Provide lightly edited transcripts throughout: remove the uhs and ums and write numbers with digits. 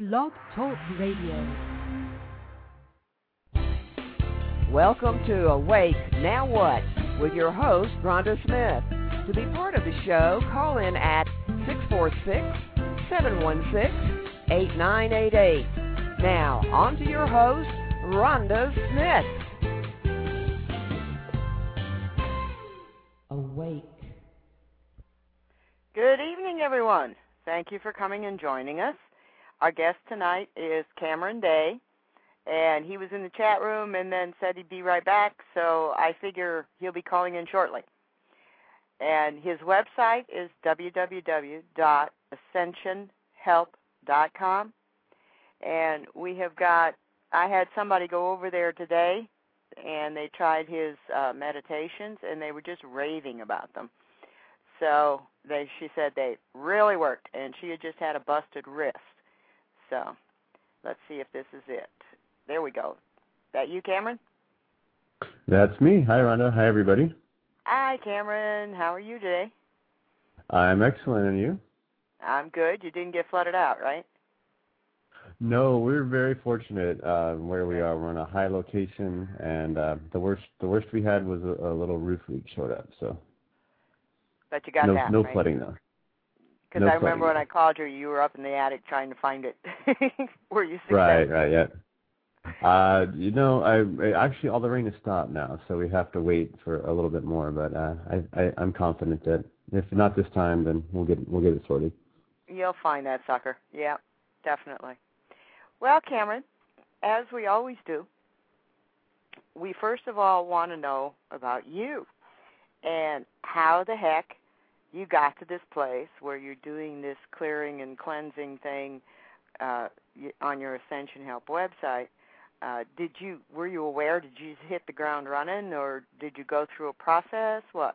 Blog Talk Radio. Welcome to Awake Now What with your host, Rhonda Smith. To be part of the show, call in at 646-716-8988. Now, on to your host, Rhonda Smith. Awake. Good evening, everyone. Thank you for coming and joining us. Our guest tonight is Cameron Day, and he was in the chat room and then said he'd be right back, so I figure he'll be calling in shortly. And his website is www.ascensionhelp.com. And I had somebody go over there today, and they tried his meditations, and they were just raving about them. So she said they really worked, and she had just had a busted wrist. So let's see if this is it. There we go. That you, Cameron? That's me. Hi, Rhonda. Hi, everybody. Hi, Cameron. How are you today? I'm excellent. And you? I'm good. You didn't get flooded out, right? No, we're very fortunate where we are. We're on a high location, and the worst we had was a little roof leak showed up. So, but you got that, no right? flooding though. Because I remember when I called you were up in the attic trying to find it. Were you successful? Right, yeah. Actually all the rain has stopped now, so we have to wait for a little bit more. But I'm confident that if not this time, then we'll get it sorted. You'll find that sucker. Yeah, definitely. Well, Cameron, as we always do, we first of all want to know about you and how the heck you got to this place where you're doing this clearing and cleansing thing on your Ascension Help website. Were you aware? Did you hit the ground running, or did you go through a process? What?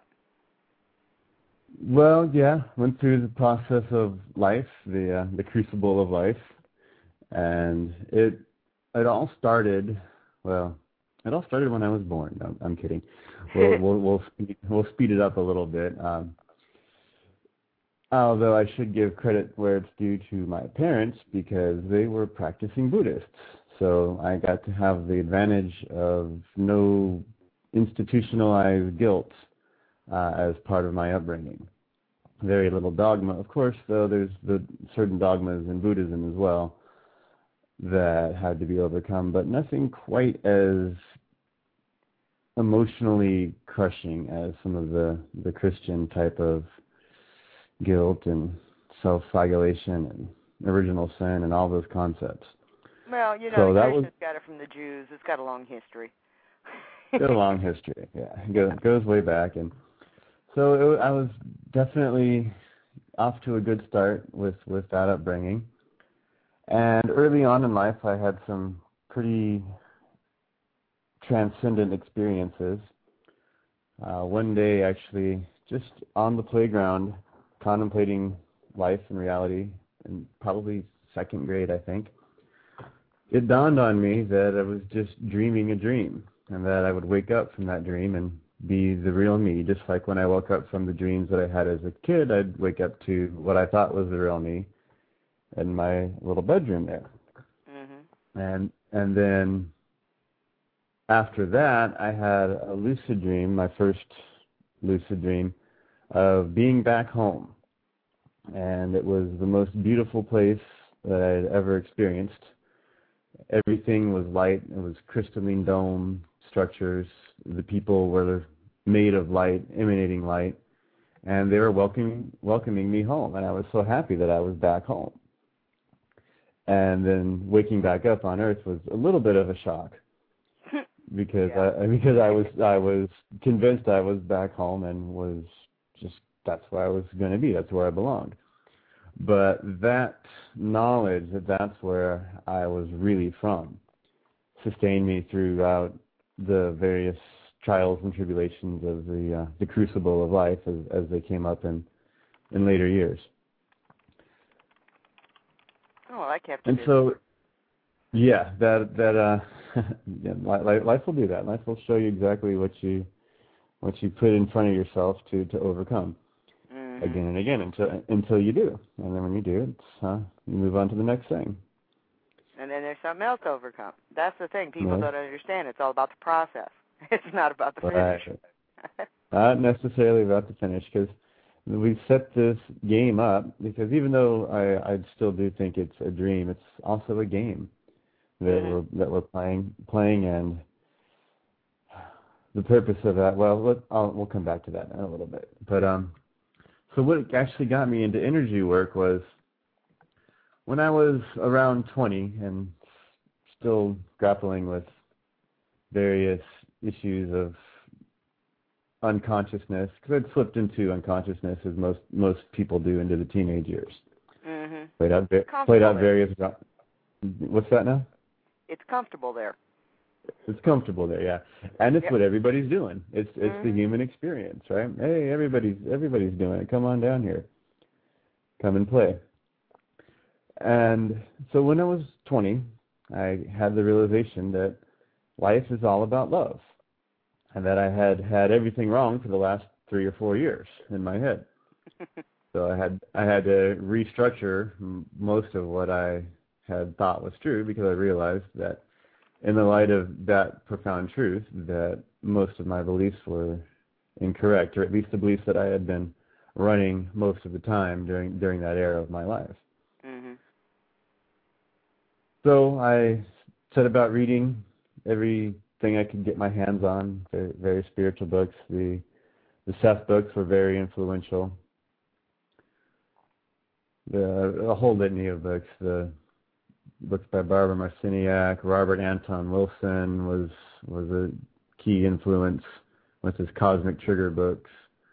Well, yeah, went through the process of life, the crucible of life, and it all started. Well, it all started when I was born. No, I'm kidding. We'll speed it up a little bit. Although I should give credit where it's due to my parents, because they were practicing Buddhists. So I got to have the advantage of no institutionalized guilt as part of my upbringing. Very little dogma. Of course, though, there's the certain dogmas in Buddhism as well that had to be overcome, but nothing quite as emotionally crushing as some of the Christian type of guilt and self-flagellation and original sin and all those concepts. Well, the Christians got it from the Jews. It's got a long history. Got a long history, yeah. It goes way back. And so I was definitely off to a good start with that upbringing. And early on in life, I had some pretty transcendent experiences. One day, actually, just on the playground, contemplating life and reality, in probably second grade, I think, it dawned on me that I was just dreaming a dream, and that I would wake up from that dream and be the real me. Just like when I woke up from the dreams that I had as a kid, I'd wake up to what I thought was the real me in my little bedroom there. Mm-hmm. And then after that, I had a lucid dream, my first lucid dream, of being back home. And it was the most beautiful place that I had ever experienced. Everything was light. It was crystalline dome structures. The people were made of light, emanating light, and they were welcoming me home. And I was so happy that I was back home. And then waking back up on Earth was a little bit of a shock, because I was convinced I was back home and was just, that's where I was going to be. That's where I belonged. But that knowledge that that's where I was really from sustained me throughout the various trials and tribulations of the crucible of life as they came up in later years. Oh, I kept it. And so, yeah, life will do that. Life will show you exactly what you put in front of yourself to overcome. Again and again until you do, and then when you do, you move on to the next thing. something else to overcome. That's the thing. People Right. don't understand. It's all about the process. It's not about the finish. Right. Not necessarily about the finish, because we set this game up, because even though I still do think it's a dream, it's also a game that we're playing, and the purpose of that. Well, we'll come back to that in a little bit. But so what actually got me into energy work was when I was around 20 and still grappling with various issues of unconsciousness, because I'd slipped into unconsciousness as most people do into the teenage years. Mm-hmm. Played out various. What's that now? It's comfortable there. It's comfortable there, yeah, and it's what everybody's doing. It's the human experience, right? Hey, everybody's doing it. Come on down here. Come and play. And so when I was 20, I had the realization that life is all about love, and that I had everything wrong for the last 3 or 4 years in my head. So I had to restructure most of what I had thought was true, because I realized that in the light of that profound truth, that most of my beliefs were incorrect, or at least the beliefs that I had been running most of the time during that era of my life. Mm-hmm. So I set about reading everything I could get my hands on, various spiritual books. The Seth books were very influential. A whole litany of books. The books by Barbara Marciniak, Robert Anton Wilson was a key influence with his Cosmic Trigger books.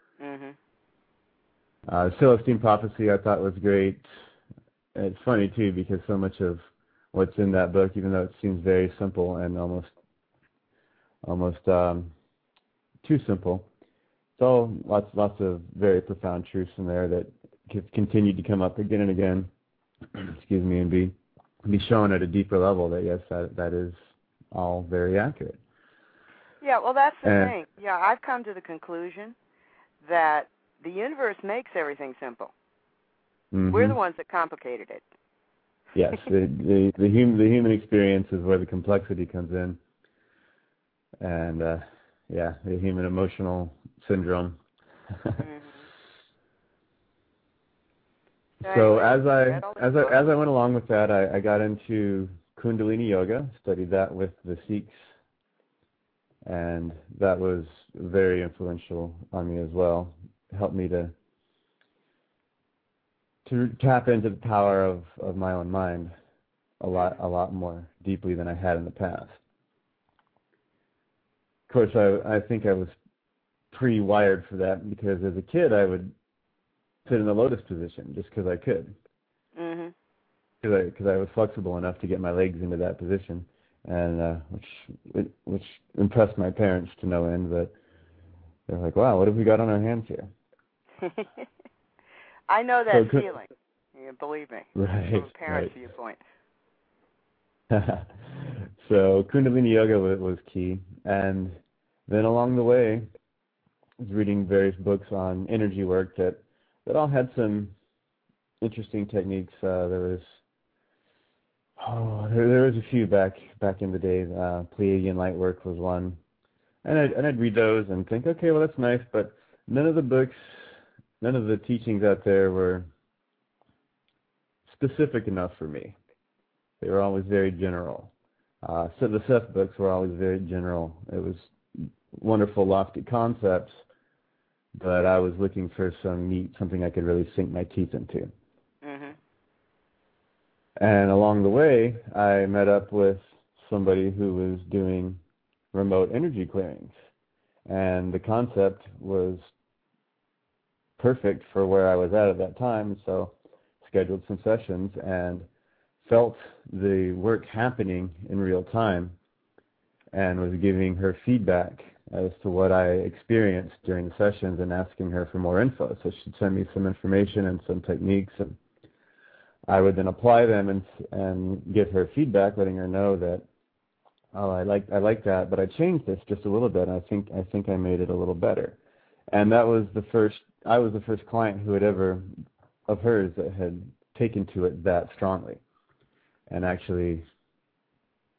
Mm-hmm. Celestine Prophecy I thought was great. It's funny too, because so much of what's in that book, even though it seems very simple and almost too simple, it's all lots of very profound truths in there that continued to come up again and again. Excuse me, and be shown at a deeper level that yes, that is all very accurate. Yeah, well, that's the thing. Yeah, I've come to the conclusion that the universe makes everything simple. Mm-hmm. We're the ones that complicated it. Yes, the human experience is where the complexity comes in, and the human emotional syndrome. Mm-hmm. So as I went along with that, I got into Kundalini Yoga, studied that with the Sikhs, and that was very influential on me as well. It helped me to tap into the power of my own mind a lot more deeply than I had in the past. Of course, I think I was pre-wired for that, because as a kid I would sit in the lotus position just because I could. Mm-hmm. Because I was flexible enough to get my legs into that position, and which impressed my parents to no end. But they're like, "Wow, what have we got on our hands here?" I know that feeling. Believe me. Right. From a parent's viewpoint. So Kundalini Yoga was key, and then along the way, I was reading various books on energy work that all had some interesting techniques. There was a few back in the day. Pleiadian light work was one, and I'd read those and think, okay, well that's nice, but none of the teachings out there were specific enough for me. They were always very general. So the Seth books were always very general. It was wonderful, lofty concepts, but I was looking for something I could really sink my teeth into. Mm-hmm. And along the way, I met up with somebody who was doing remote energy clearings, and the concept was perfect for where I was at that time. So scheduled some sessions and felt the work happening in real time, and was giving her feedback as to what I experienced during the sessions and asking her for more info. So she'd send me some information and some techniques, and I would then apply them and give her feedback, letting her know that, oh, I like that, but I changed this just a little bit. I think I made it a little better. And I was the first client who had ever, of hers, that had taken to it that strongly and actually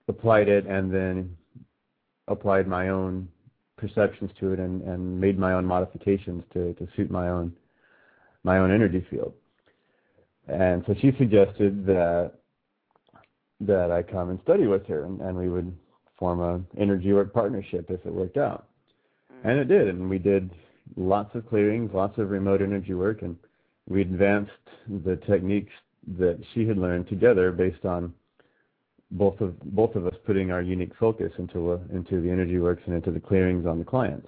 applied it and then applied my own perceptions to it and made my own modifications to suit my own energy field. And so she suggested that I come and study with her, and we would form an energy work partnership if it worked out. And it did, and we did lots of clearings, lots of remote energy work, and we advanced the techniques that she had learned together based on both of us putting our unique focus into the energy works and into the clearings on the clients.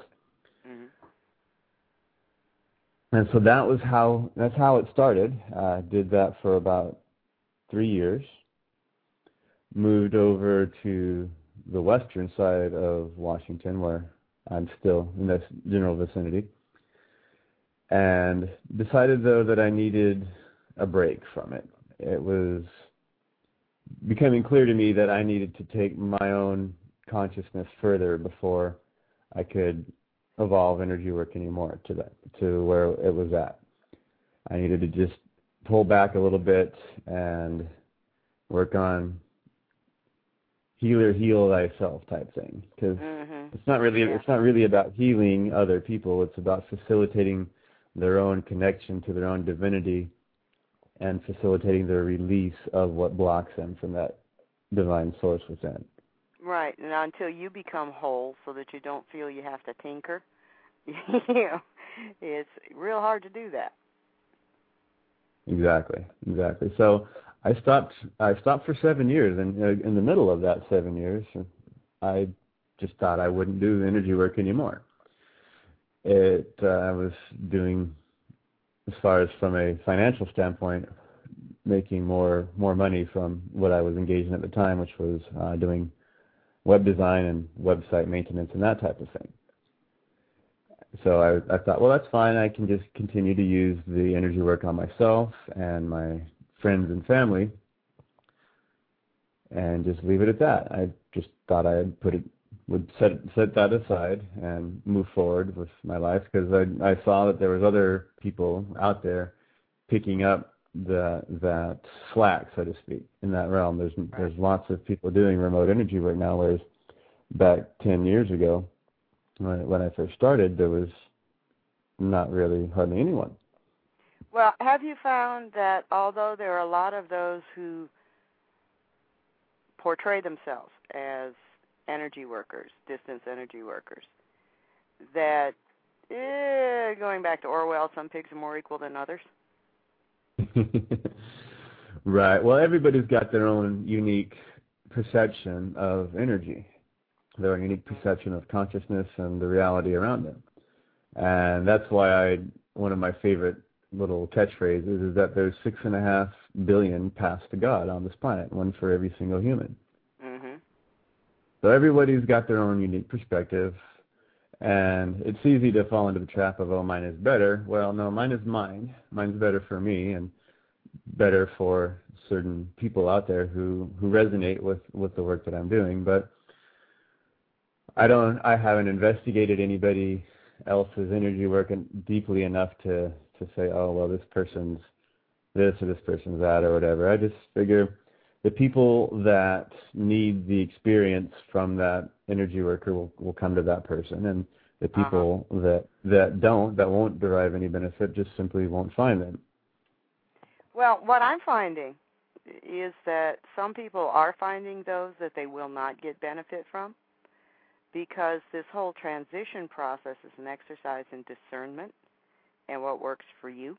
And so that's how it started. I did that for about 3 years. Moved over to the western side of Washington, where I'm still in this general vicinity, and decided, though, that I needed a break from it. It was becoming clear to me that I needed to take my own consciousness further before I could evolve energy work anymore to where it was at. I needed to just pull back a little bit and work on heal thyself type thing, because it's not really about healing other people. It's about facilitating their own connection to their own divinity and facilitating the release of what blocks them from that divine source within. Right, and until you become whole so that you don't feel you have to tinker, it's real hard to do that. Exactly. So I stopped for 7 years, and in the middle of that 7 years, I just thought I wouldn't do energy work anymore. I was doing, as far as from a financial standpoint, making more money from what I was engaged in at the time, which was doing web design and website maintenance and that type of thing. So I thought, well, that's fine. I can just continue to use the energy work on myself and my friends and family and just leave it at that. I just thought would set that aside and move forward with my life, because I saw that there was other people out there picking up that slack, so to speak, in that realm. There's lots of people doing remote energy work now, whereas back 10 years ago, when I first started, there was not really hardly anyone. Well, have you found that although there are a lot of those who portray themselves as energy workers, distance energy workers, that, going back to Orwell, some pigs are more equal than others? Right. Well, everybody's got their own unique perception of energy, their own unique perception of consciousness and the reality around them. And that's why one of my favorite little catchphrases is that there's 6.5 billion paths to God on this planet, one for every single human. So everybody's got their own unique perspective, and it's easy to fall into the trap of, oh, mine is better. Well, no, mine is mine. Mine's better for me and better for certain people out there who resonate with the work that I'm doing. But I haven't investigated anybody else's energy work deeply enough to say, oh, well, this person's this or this person's that or whatever. I just figure the people that need the experience from that energy worker will come to that person, and the people that won't derive any benefit just simply won't find them. Well, what I'm finding is that some people are finding those that they will not get benefit from, because this whole transition process is an exercise in discernment and what works for you.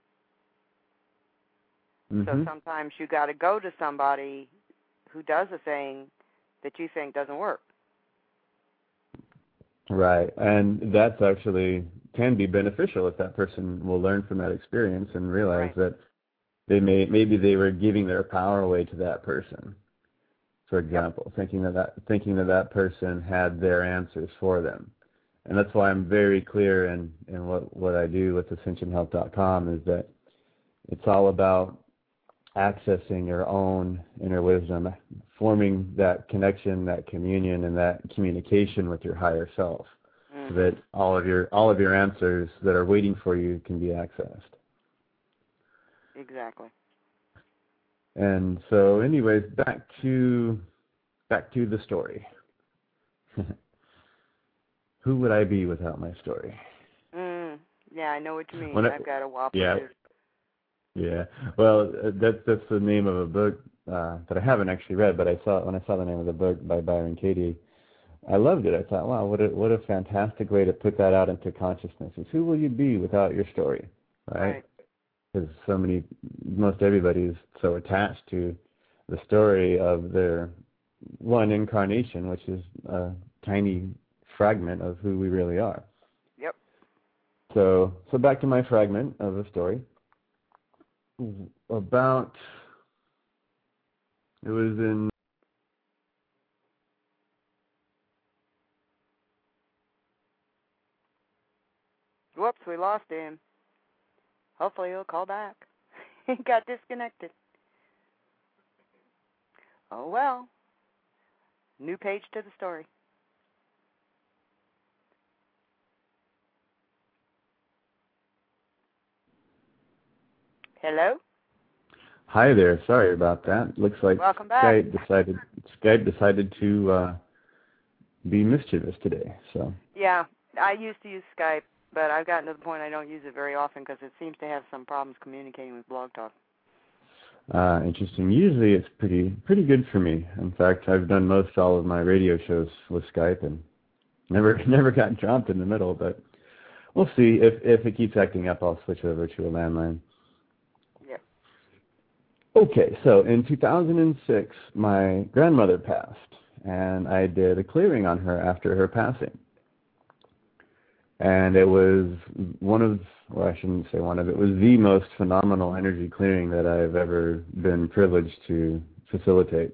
So sometimes you got to go to somebody who does a thing that you think doesn't work. Right, and that's actually can be beneficial if that person will learn from that experience and realize that maybe they were giving their power away to that person. For example, thinking that person had their answers for them. And that's why I'm very clear in what I do with AscensionHealth.com is that it's all about accessing your own inner wisdom, forming that connection, that communion, and that communication with your higher self, so that all of your answers that are waiting for you can be accessed. Exactly. And so, anyways, back to back to the story. Who would I be without my story? Yeah, I know what you mean. I've got a whopper too. Yeah. Well, that's the name of a book that I haven't actually read, but when I saw the name of the book by Byron Katie, I loved it. I thought, wow, what a fantastic way to put that out into consciousness. Is who will you be without your story, right? Because most everybody is so attached to the story of their one incarnation, which is a tiny fragment of who we really are. Yep. So back to my fragment of the story. It was in Whoops, we lost him. Hopefully he'll call back. He got disconnected. Oh well. New page to the story. Hello? Hi there. Sorry about that. Looks like Welcome back. Skype decided to be mischievous today. So. Yeah, I used to use Skype, but I've gotten to the point I don't use it very often because it seems to have some problems communicating with Blog Talk. Interesting. Usually it's pretty good for me. In fact, I've done most all of my radio shows with Skype and never got dropped in the middle. But we'll see. If it keeps acting up, I'll switch over to a landline. Yep. Okay, so in 2006, my grandmother passed, and I did a clearing on her after her passing. And it was it was the most phenomenal energy clearing that I've ever been privileged to facilitate.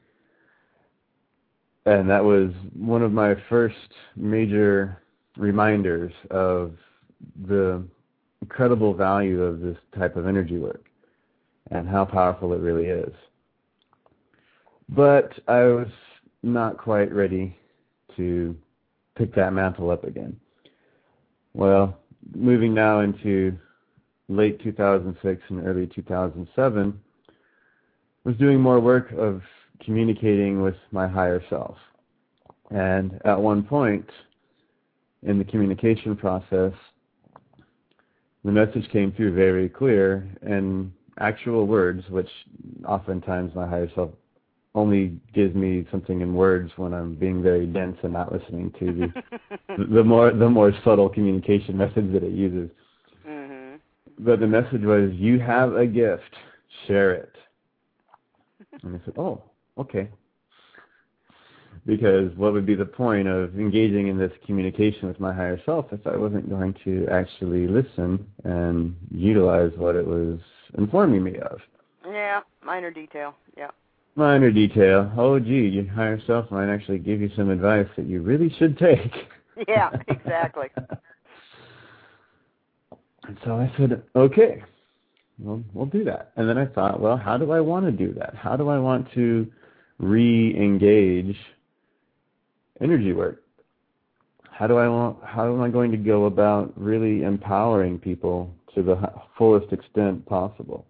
And that was one of my first major reminders of the incredible value of this type of energy work and how powerful it really is. But I was not quite ready to pick that mantle up again. Well, moving now into late 2006 and early 2007, was doing more work of communicating with my higher self. And at one point in the communication process, the message came through very clear in actual words, which oftentimes my higher self only gives me something in words when I'm being very dense and not listening to the more subtle communication methods that it uses. Mm-hmm. But the message was, you have a gift, share it. And I said, oh, okay. Because what would be the point of engaging in this communication with my higher self if I wasn't going to actually listen and utilize what it was informing me of? Yeah, minor detail, yeah. Minor detail. Oh, gee, your higher self might actually give you some advice that you really should take. Yeah, exactly. And so I said, okay, well, we'll do that. And then I thought, well, how do I want to do that? How do I want to re-engage energy work? How am I going to go about really empowering people to the fullest extent possible?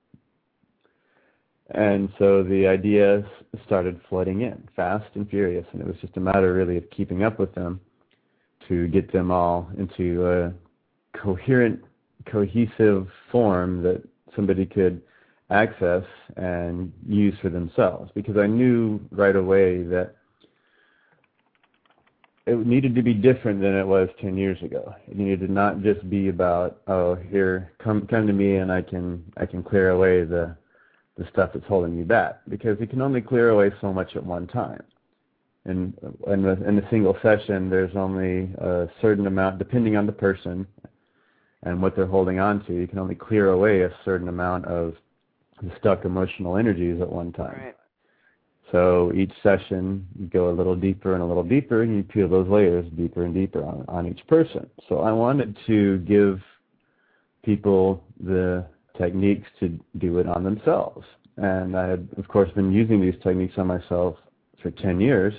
And so the ideas started flooding in, fast and furious, and it was just a matter really of keeping up with them to get them all into a coherent, cohesive form that somebody could access and use for themselves. Because I knew right away that it needed to be different than it was 10 years ago. It needed to not just be about, oh, here, come to me and I can clear away the stuff that's holding you back, because you can only clear away so much at one time. And in a single session, there's only a certain amount, depending on the person and what they're holding on to, you can only clear away a certain amount of the stuck emotional energies at one time. Right. So each session, you go a little deeper and a little deeper, and you peel those layers deeper and deeper on each person. So I wanted to give people the techniques to do it on themselves. And I had, of course, been using these techniques on myself for 10 years,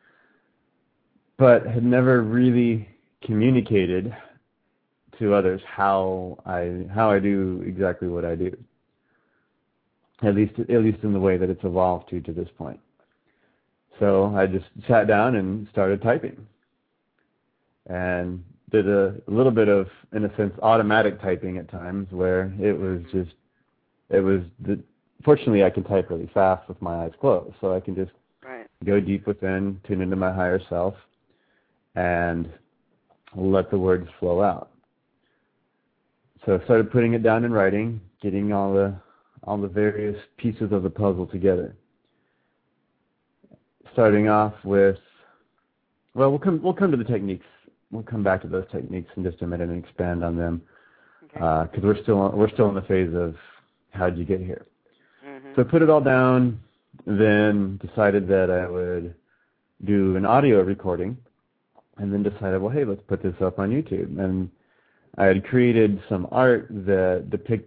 but had never really communicated to others how I do exactly what I do. At least in the way that it's evolved to this point. So I just sat down and started typing, and did a little bit of, in a sense, automatic typing at times, where fortunately I can type really fast with my eyes closed, so I can just go deep within, tune into my higher self, and let the words flow out. So I started putting it down in writing, getting all the various pieces of the puzzle together. Starting off with, well, we'll come to the techniques. We'll come back to those techniques in just a minute and expand on them, because we're still in the phase of how'd you get here. So I put it all down, then decided that I would do an audio recording, and then decided, well, hey, let's put this up on YouTube. And I had created some art that depict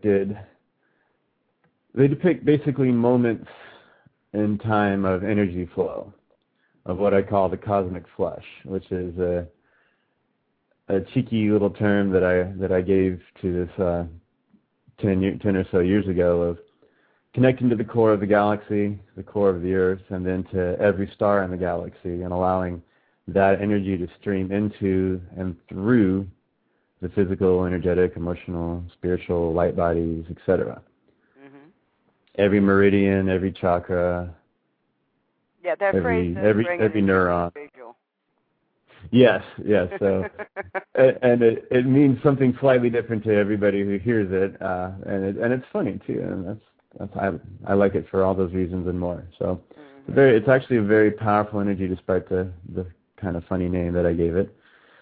basically moments in time of energy flow, of what I call the cosmic flush, which is a cheeky little term that I gave to this 10 or so years ago, of connecting to the core of the galaxy, the core of the Earth, and then to every star in the galaxy, and allowing that energy to stream into and through the physical, energetic, emotional, spiritual, light bodies, etc. Every meridian, every chakra, every neuron. Visual. Yes. So, and it means something slightly different to everybody who hears it, and it's funny too, and I like it for all those reasons and more. So, it's actually a very powerful energy, despite the kind of funny name that I gave it.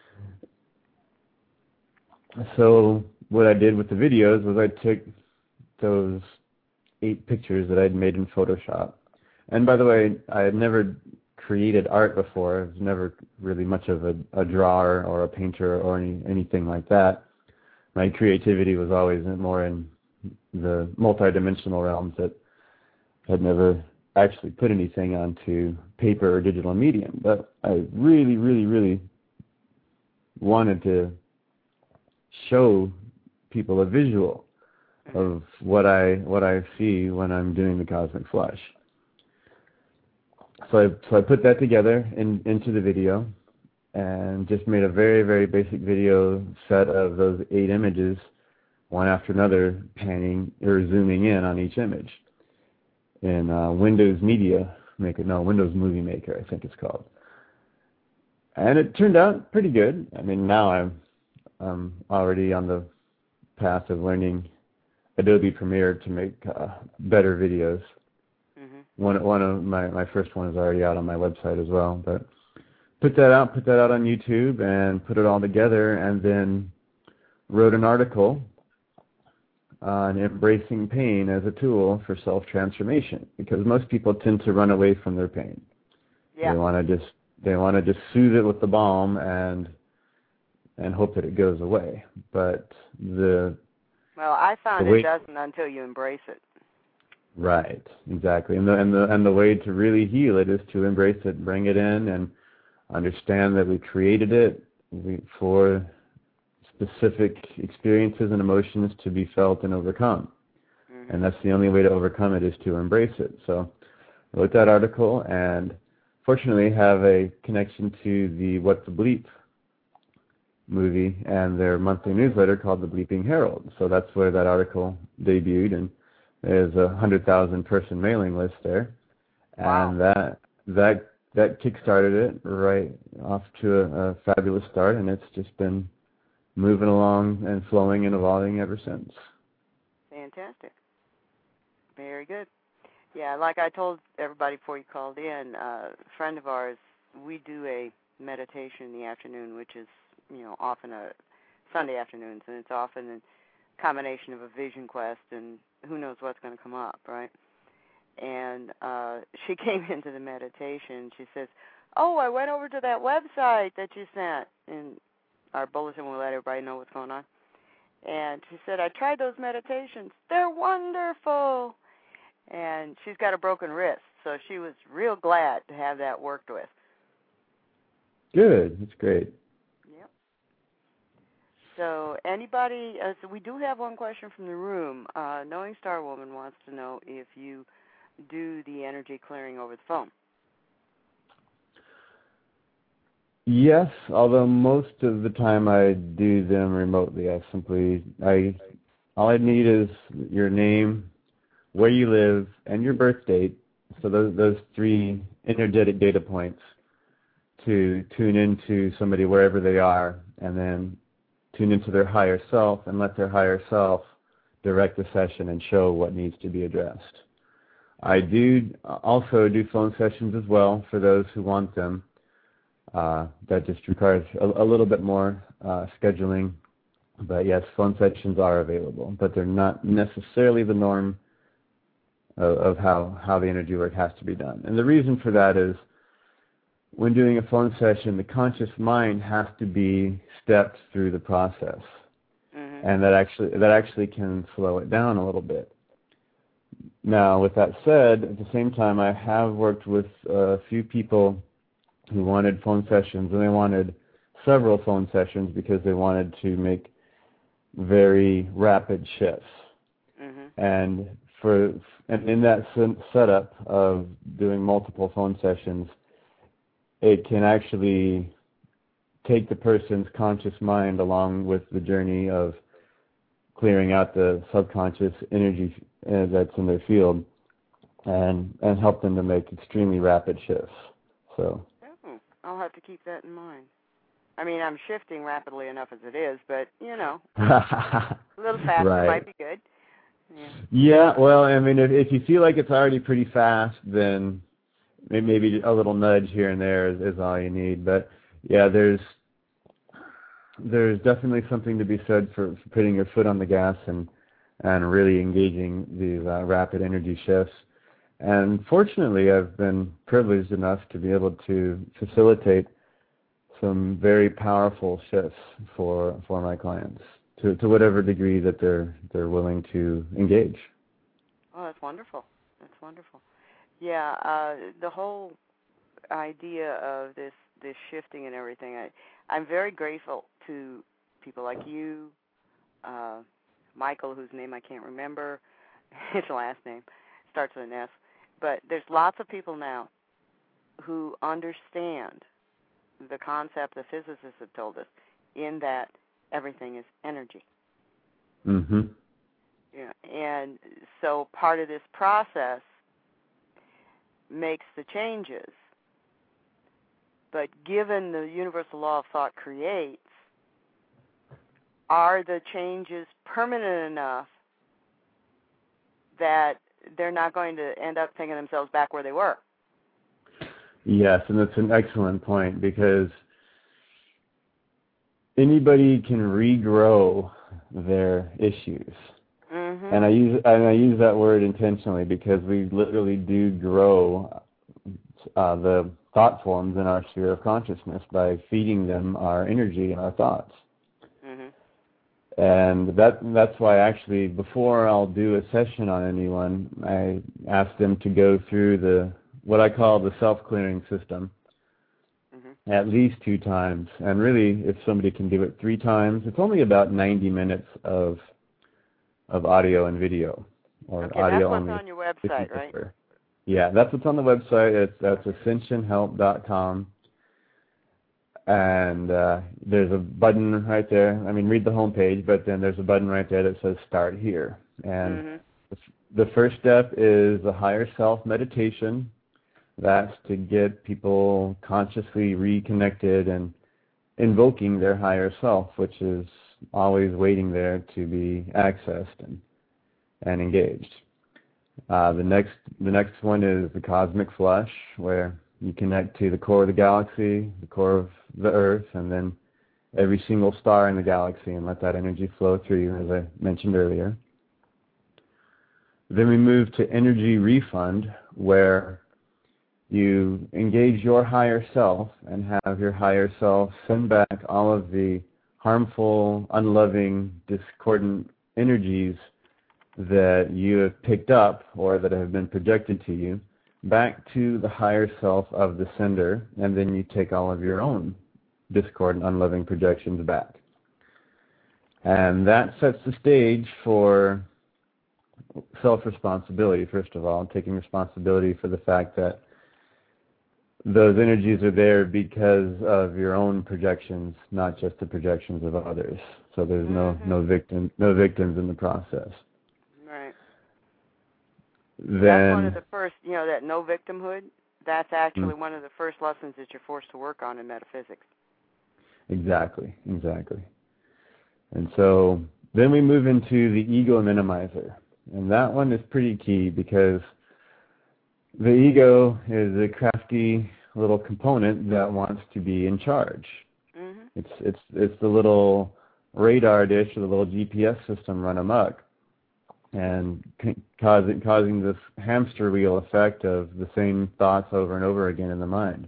So what I did with the videos was I took those 8 pictures that I'd made in Photoshop. And by the way, I had never created art before. I was never really much of a drawer or a painter or anything like that. My creativity was always more in the multidimensional realms, that had never actually put anything onto paper or digital medium. But I really, really, really wanted to show people a visual of what I see when I'm doing the cosmic flush. So I put that together into the video, and just made a very, very basic video set of those 8 images, one after another, panning or zooming in on each image in Windows Movie Maker, I think it's called. And it turned out pretty good. I mean, now I'm already on the path of learning Adobe Premiere to make better videos. One of my first one is already out on my website as well. But put that out on YouTube, and put it all together, and then wrote an article on embracing pain as a tool for self-transformation, because most people tend to run away from their pain. They want to just soothe it with the balm and hope that it goes away. But I found it doesn't until you embrace it. Right, exactly. And the way to really heal it is to embrace it, bring it in, and understand that we created it for specific experiences and emotions to be felt and overcome. And that's the only way to overcome it, is to embrace it. So I wrote that article, and fortunately have a connection to the What the Bleep movie and their monthly newsletter called the Bleeping Herald. So that's where that article debuted, and there's a 100,000 person mailing list there. Wow. And that kick-started it right off to a fabulous start, and it's just been moving along and flowing and evolving ever since. Fantastic. Very good. Yeah, like I told everybody before you called in, a friend of ours, we do a meditation in the afternoon, which is, often a Sunday afternoons, and it's often a combination of a vision quest and who knows what's going to come up, right? And she came into the meditation. She says, "Oh, I went over to that website that you sent." And our bulletin will let everybody know what's going on. And she said, "I tried those meditations. They're wonderful." And she's got a broken wrist, so she was real glad to have that worked with. Good. That's great. Yep. So anybody, so we do have one question from the room. Knowing Star Woman wants to know if you do the energy clearing over the phone. Yes, although most of the time I do them remotely. All I need is your name, where you live, and your birth date. So those three energetic data points to tune into somebody wherever they are, and then tune into their higher self and let their higher self direct the session and show what needs to be addressed. I do also do phone sessions as well for those who want them. That just requires a little bit more scheduling. But yes, phone sessions are available, but they're not necessarily the norm of how the energy work has to be done. And the reason for that is when doing a phone session, the conscious mind has to be stepped through the process. Mm-hmm. And that actually can slow it down a little bit. Now, with that said, at the same time, I have worked with a few people who wanted phone sessions, and they wanted several phone sessions because they wanted to make very rapid shifts. Mm-hmm. And in that setup of doing multiple phone sessions, it can actually take the person's conscious mind along with the journey of clearing out the subconscious energy that's in their field, and help them to make extremely rapid shifts. So I'll have to keep that in mind. I mean, I'm shifting rapidly enough as it is, but, a little faster right. might be good. Yeah, well, I mean, if you feel like it's already pretty fast, then maybe a little nudge here and there is all you need. But, yeah, there's definitely something to be said for putting your foot on the gas and really engaging these rapid energy shifts. And fortunately, I've been privileged enough to be able to facilitate some very powerful shifts for my clients to whatever degree that they're willing to engage. Oh, that's wonderful. That's wonderful. Yeah, the whole idea of this shifting and everything, I'm very grateful to people like you, Michael, whose name I can't remember, his last name starts with an S, but there's lots of people now who understand the concept the physicists have told us, in that everything is energy. Mm-hmm. Yeah, and so part of this process makes the changes, but given the universal law of thought creates, are the changes permanent enough that they're not going to end up taking themselves back where they were? Yes, and that's an excellent point, because anybody can regrow their issues. Mm-hmm. And I use that word intentionally because we literally do grow the thought forms in our sphere of consciousness by feeding them our energy and our thoughts. Mm-hmm. And that's why actually before I'll do a session on anyone, I ask them to go through what I call the self-clearing system, mm-hmm. at least 2 times. And really, if somebody can do it 3 times, it's only about 90 minutes of audio and video, or okay, audio that's only. What's on your website, right? Prefer. Yeah, that's what's on the website. That's ascensionhelp.com. And there's a button right there. I mean, read the homepage, but then there's a button right there that says Start Here. And mm-hmm. the first step is the higher self meditation. That's to get people consciously reconnected and invoking their higher self, which is always waiting there to be accessed and engaged. The next one is the cosmic flush, where you connect to the core of the galaxy, the core of the Earth, and then every single star in the galaxy, and let that energy flow through you, as I mentioned earlier. Then we move to energy refund, where you engage your higher self and have your higher self send back all of the harmful, unloving, discordant energies that you have picked up or that have been projected to you back to the higher self of the sender, and then you take all of your own discordant, unloving projections back. And that sets the stage for self-responsibility, first of all, taking responsibility for the fact that those energies are there because of your own projections, not just the projections of others. So there's no victims in the process. Right. Then that's one of the first, that no victimhood. That's actually one of the first lessons that you're forced to work on in metaphysics. Exactly. And so then we move into the ego minimizer. And that one is pretty key because the ego is a crafty little component that wants to be in charge. Mm-hmm. It's the little radar dish or the little GPS system run amok, and causing this hamster wheel effect of the same thoughts over and over again in the mind.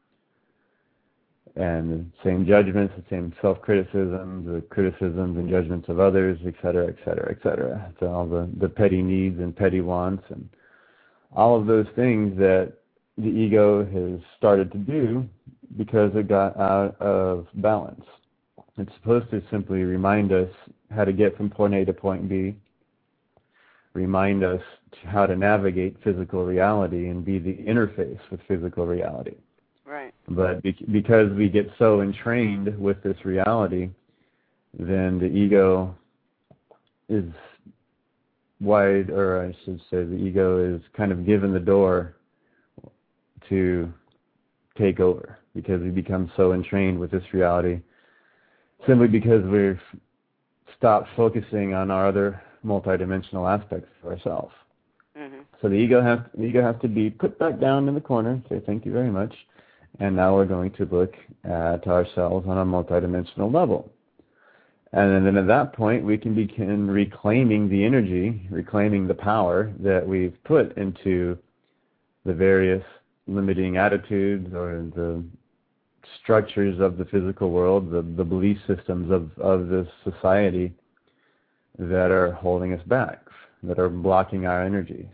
And the same judgments, the same self-criticism, the criticisms and judgments of others, et cetera, et cetera, et cetera. So all the petty needs and petty wants and all of those things that the ego has started to do because it got out of balance. It's supposed to simply remind us how to get from point A to point B, remind us how to navigate physical reality and be the interface with physical reality. Right. But because we get so entrained with this reality, then the ego is wide, or I should say the ego is kind of given the door to take over because we become so entrained with this reality simply because we've stopped focusing on our other multidimensional aspects of ourselves. Mm-hmm. So the ego has to be put back down in the corner, say thank you very much, and now we're going to look at ourselves on a multidimensional level. And then at that point, we can begin reclaiming the energy, reclaiming the power that we've put into the various limiting attitudes or the structures of the physical world, the belief systems of this society that are holding us back, that are blocking our energies.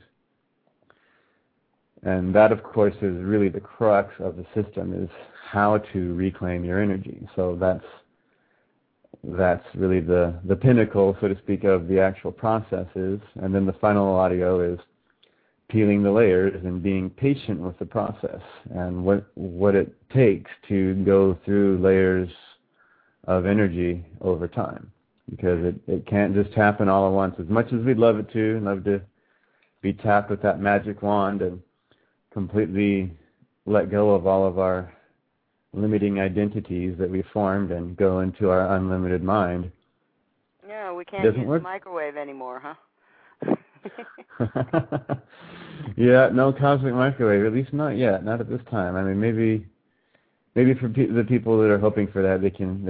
And that, of course, is really the crux of the system, is how to reclaim your energy. So that's really the pinnacle, so to speak, of the actual processes. And then the final audio is peeling the layers and being patient with the process and what it takes to go through layers of energy over time. Because it can't just happen all at once. As much as we'd love it to, and love to be tapped with that magic wand and completely let go of all of our limiting identities that we formed and go into our unlimited mind. Yeah, we can't use the microwave anymore, huh? Yeah, no cosmic microwave, at least not yet, not at this time. I mean, maybe for the people that are hoping for that, they can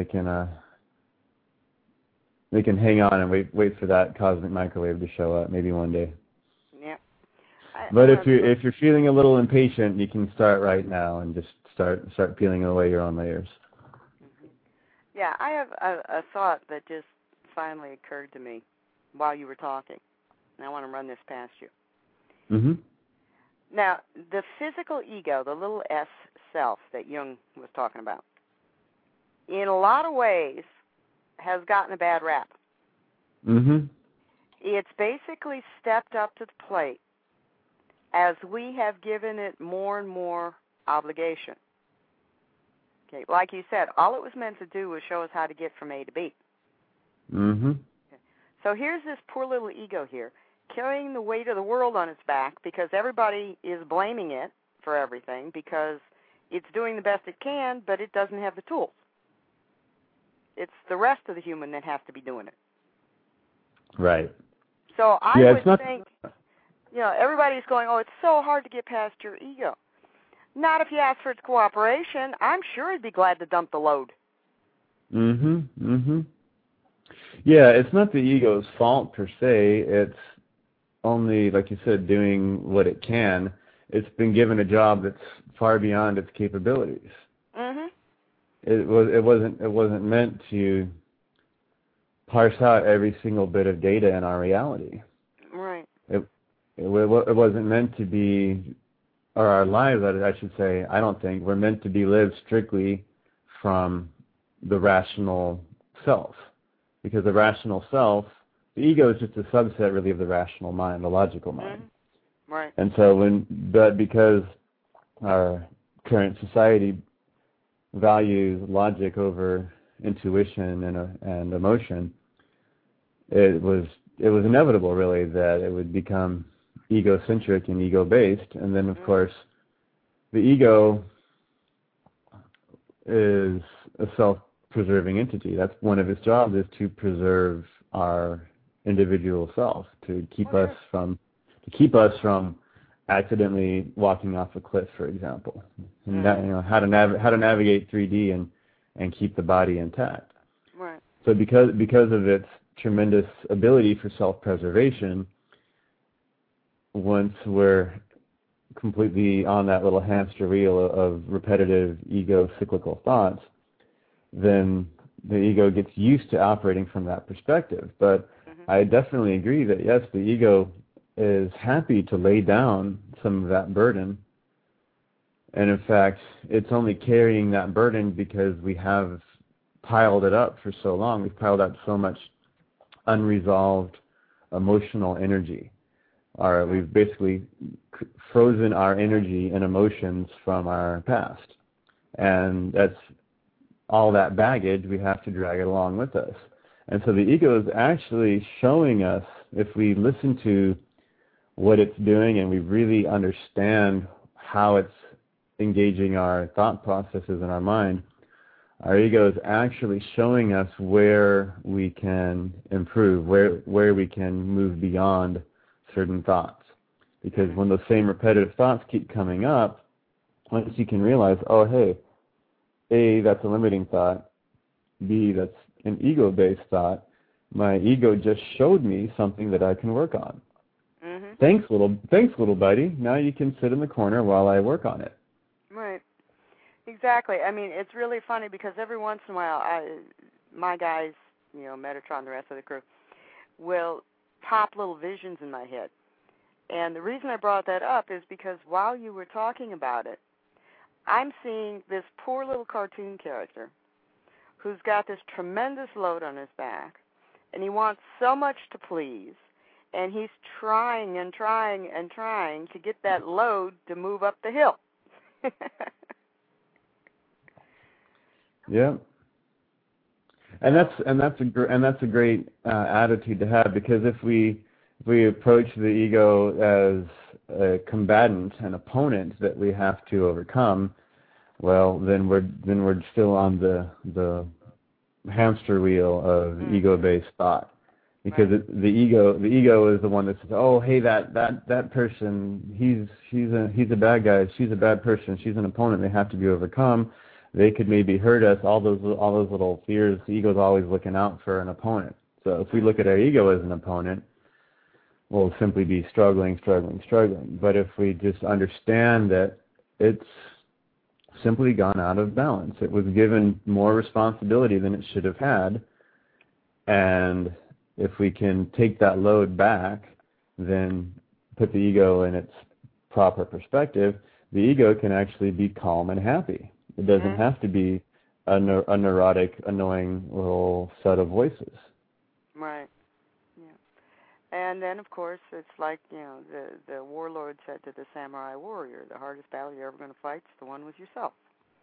hang on and wait for that cosmic microwave to show up, maybe one day. Yeah. But if you're feeling a little impatient, you can start right now and just start peeling away your own layers. Mm-hmm. Yeah, I have a thought that just finally occurred to me while you were talking, and I want to run this past you. Mm-hmm. Now, the physical ego, the little S self that Jung was talking about, in a lot of ways has gotten a bad rap. Mm-hmm. It's basically stepped up to the plate as we have given it more and more obligation. Okay, like you said, all it was meant to do was show us how to get from A to B. Mm-hmm. Okay. So here's this poor little ego here, carrying the weight of the world on its back because everybody is blaming it for everything because it's doing the best it can, but it doesn't have the tools. It's the rest of the human that have to be doing it. Right. So I would think, everybody's going, oh, it's so hard to get past your ego. Not if you ask for its cooperation. I'm sure it'd be glad to dump the load. Mm-hmm. Mm-hmm. Yeah, it's not the ego's fault per se. It's only, like you said, doing what it can. It's been given a job that's far beyond its capabilities. Mm-hmm. It wasn't meant to parse out every single bit of data in our reality. Right. It wasn't meant to be, or our lives, I should say, I don't think, were meant to be lived strictly from the rational self. Because the rational self, the ego is just a subset really of the rational mind, the logical mind. Mm-hmm. Right. And so because our current society values logic over intuition and emotion, it was inevitable, really, that it would become egocentric and ego-based. And then, of course, the ego is a self-preserving entity. That's one of its jobs, is to preserve our individual self, to keep us from accidentally walking off a cliff, for example. And that, how to navigate 3D and keep the body intact. Right. So because of its tremendous ability for self-preservation, once we're completely on that little hamster wheel of repetitive ego cyclical thoughts, then the ego gets used to operating from that perspective. But I definitely agree that, yes, the ego is happy to lay down some of that burden. And in fact, it's only carrying that burden because we have piled it up for so long. We've piled up so much unresolved emotional energy. We've basically frozen our energy and emotions from our past. And that's all that baggage, we have to drag it along with us. And so the ego is actually showing us, if we listen to what it's doing and we really understand how it's engaging our thought processes in our mind, our ego is actually showing us where we can improve, where we can move beyond certain thoughts. Because when those same repetitive thoughts keep coming up, once you can realize, oh, hey, A, that's a limiting thought, B, that's an ego-based thought, my ego just showed me something that I can work on. Thanks, little buddy. Now you can sit in the corner while I work on it. Right. Exactly. I mean, it's really funny because every once in a while, my guys, Metatron, the rest of the crew, will pop little visions in my head. And the reason I brought that up is because while you were talking about it, I'm seeing this poor little cartoon character who's got this tremendous load on his back, and he wants so much to please, and he's trying and trying and trying to get that load to move up the hill. Yeah. And that's a great attitude to have, because if we approach the ego as a combatant, an opponent that we have to overcome, well, then we're still on the hamster wheel of ego-based thought, because the ego is the one that says, oh, hey, that person, he's a bad guy, she's a bad person, she's an opponent, they have to be overcome. They could maybe hurt us, all those little fears. The ego's always looking out for an opponent. So if we look at our ego as an opponent, we'll simply be struggling. But if we just understand that it's simply gone out of balance, it was given more responsibility than it should have had, and if we can take that load back, then put the ego in its proper perspective, the ego can actually be calm and happy. It doesn't have to be a neurotic, annoying little set of voices. Right. Yeah. And then, of course, it's like, the warlord said to the samurai warrior, the hardest battle you're ever going to fight is the one with yourself.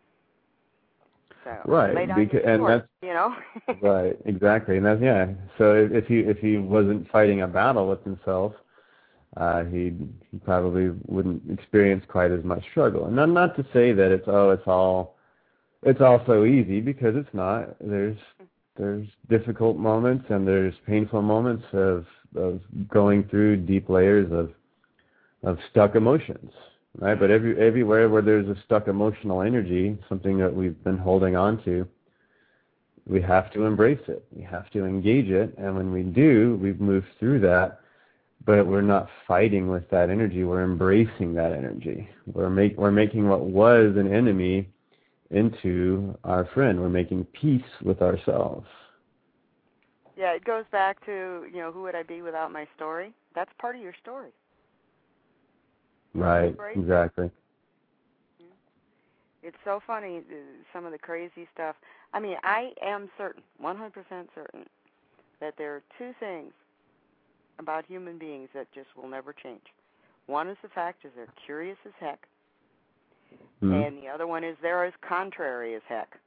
So, right. lay down your sword, Right, exactly. And that's, yeah. So if he wasn't fighting a battle with himself, he probably wouldn't experience quite as much struggle. And not to say that it's all so easy, because it's not. There's difficult moments and there's painful moments of going through deep layers of stuck emotions, right? But everywhere where there's a stuck emotional energy, something that we've been holding on to, we have to embrace it. We have to engage it, and when we do, we've moved through that. But we're not fighting with that energy. We're embracing that energy. We're making what was an enemy into our friend. We're making peace with ourselves. Yeah, it goes back to, who would I be without my story? That's part of your story. Right, exactly. It's so funny, some of the crazy stuff. I mean, I am certain, 100% certain, that there are two things about human beings that just will never change. One is the fact that they're curious as heck, And the other one is they're as contrary as heck.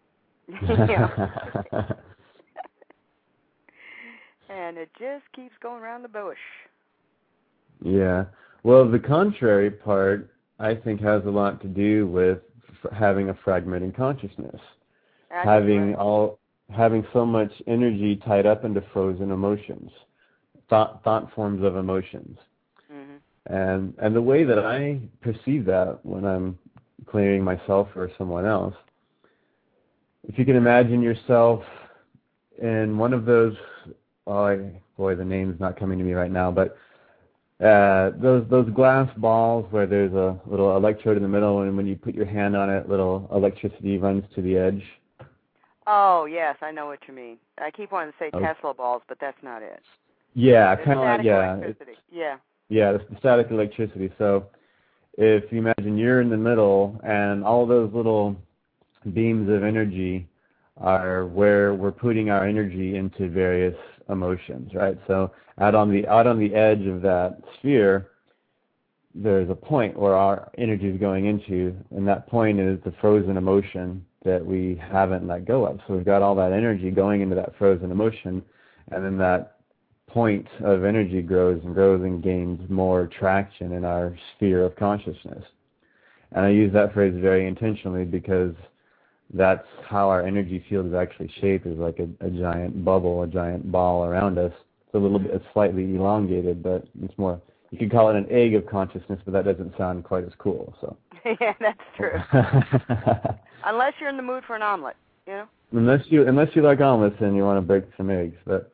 And it just keeps going around the bush. Yeah. Well, the contrary part, I think, has a lot to do with having a fragmented consciousness. Having so much energy tied up into frozen emotions, thought forms of emotions. And the way that I perceive that when I'm clearing myself or someone else, if you can imagine yourself in one of those, the name's not coming to me right now, but those glass balls where there's a little electrode in the middle, and when you put your hand on it, little electricity runs to the edge. Oh, yes, I know what you mean. I keep wanting to say Tesla balls, but that's not it. Yeah, kind of like, electricity. Yeah, the static electricity. So if you imagine you're in the middle and all those little beams of energy are where we're putting our energy into various emotions, right? So out on the edge of that sphere, there's a point where our energy is going into, and that point is the frozen emotion that we haven't let go of. So we've got all that energy going into that frozen emotion, and then that point of energy grows and gains more traction in our sphere of consciousness. And I use that phrase very intentionally because that's how our energy field is actually shaped, is like a giant bubble, a giant ball around us. It's slightly elongated, but it's more, you could call it an egg of consciousness, but that doesn't sound quite as cool. So yeah, that's true. Unless you're in the mood for an omelet, you know. Unless you like omelets and you want to break some eggs, but.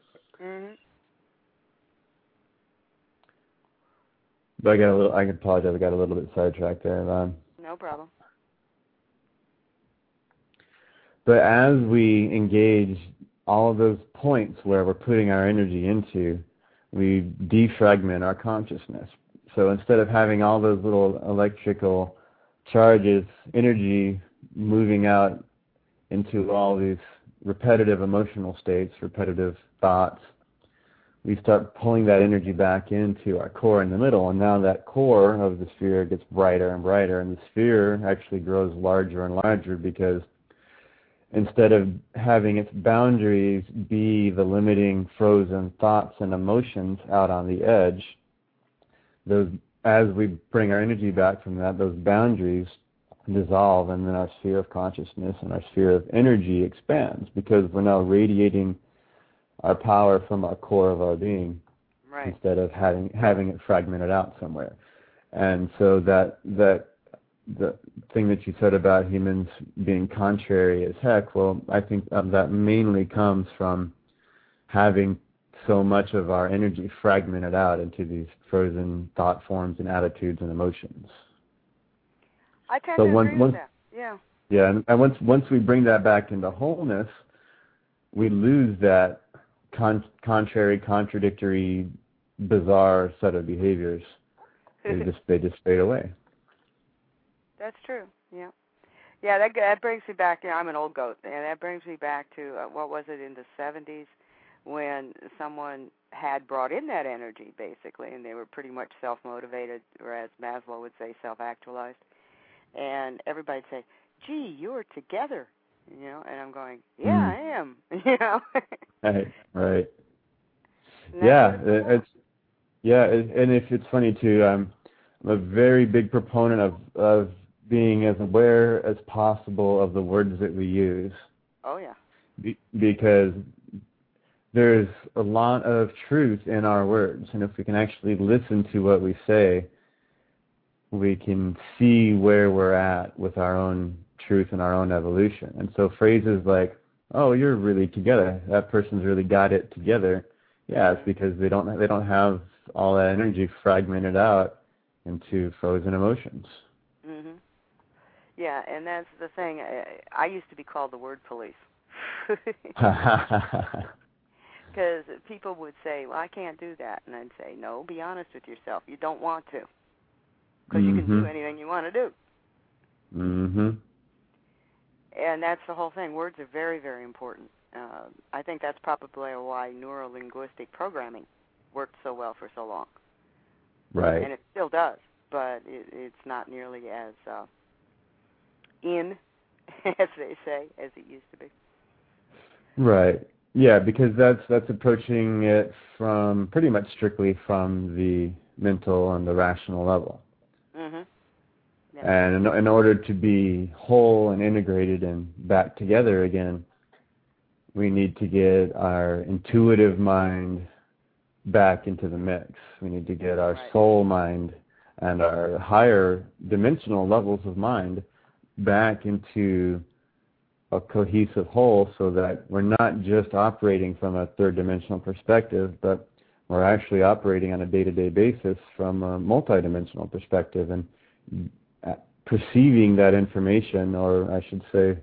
But I apologize, I got a little bit sidetracked there, Yvonne. No problem. But as we engage all of those points where we're putting our energy into, we defragment our consciousness. So instead of having all those little electrical charges, energy moving out into all these repetitive emotional states, repetitive thoughts, we start pulling that energy back into our core in the middle, and now that core of the sphere gets brighter and brighter, and the sphere actually grows larger and larger because instead of having its boundaries be the limiting frozen thoughts and emotions out on the edge, as we bring our energy back from that, those boundaries dissolve, and then our sphere of consciousness and our sphere of energy expands because we're now radiating our power from our core of our being, right, instead of having it fragmented out somewhere. And so the thing that you said about humans being contrary as heck, well, I think that mainly comes from having so much of our energy fragmented out into these frozen thought forms and attitudes and emotions. I tend to agree with that. Yeah. Yeah, and once we bring that back into wholeness, we lose that contrary, contradictory, bizarre set of behaviors. They just fade away. That's true. Yeah. Yeah, that brings me back. I'm an old goat, and that brings me back to what was it in the 70s when someone had brought in that energy, basically, and they were pretty much self-motivated, or as Maslow would say, self-actualized. And everybody'd say, "Gee, you're together." You know, and I'm going, yeah, I am. You know. Right. Yeah, and it's funny too. I'm a very big proponent of being as aware as possible of the words that we use. Oh yeah. Because there's a lot of truth in our words, and if we can actually listen to what we say, we can see where we're at with our own truth and our own evolution. And so phrases like, "Oh, you're really together. That person's really got it together." Yeah, it's because they don't have all that energy fragmented out into frozen emotions. Mhm. Yeah, and that's the thing. I used to be called the word police. Because people would say, "Well, I can't do that," and I'd say, "No, be honest with yourself. You don't want to, because you can do anything you want to do." Mhm. And that's the whole thing. Words are very, very important. I think that's probably why neuro-linguistic programming worked so well for so long. Right. And it still does, but it's not nearly as in, as they say, as it used to be. Right. Yeah, because that's approaching it from pretty much strictly from the mental and the rational level. Mhm. Yeah. And in order to be whole and integrated and back together again, we need to get our intuitive mind back into the mix. We need to get our soul mind and our higher dimensional levels of mind back into a cohesive whole, so that we're not just operating from a third dimensional perspective, but we're actually operating on a day-to-day basis from a multidimensional perspective, and perceiving that information, or I should say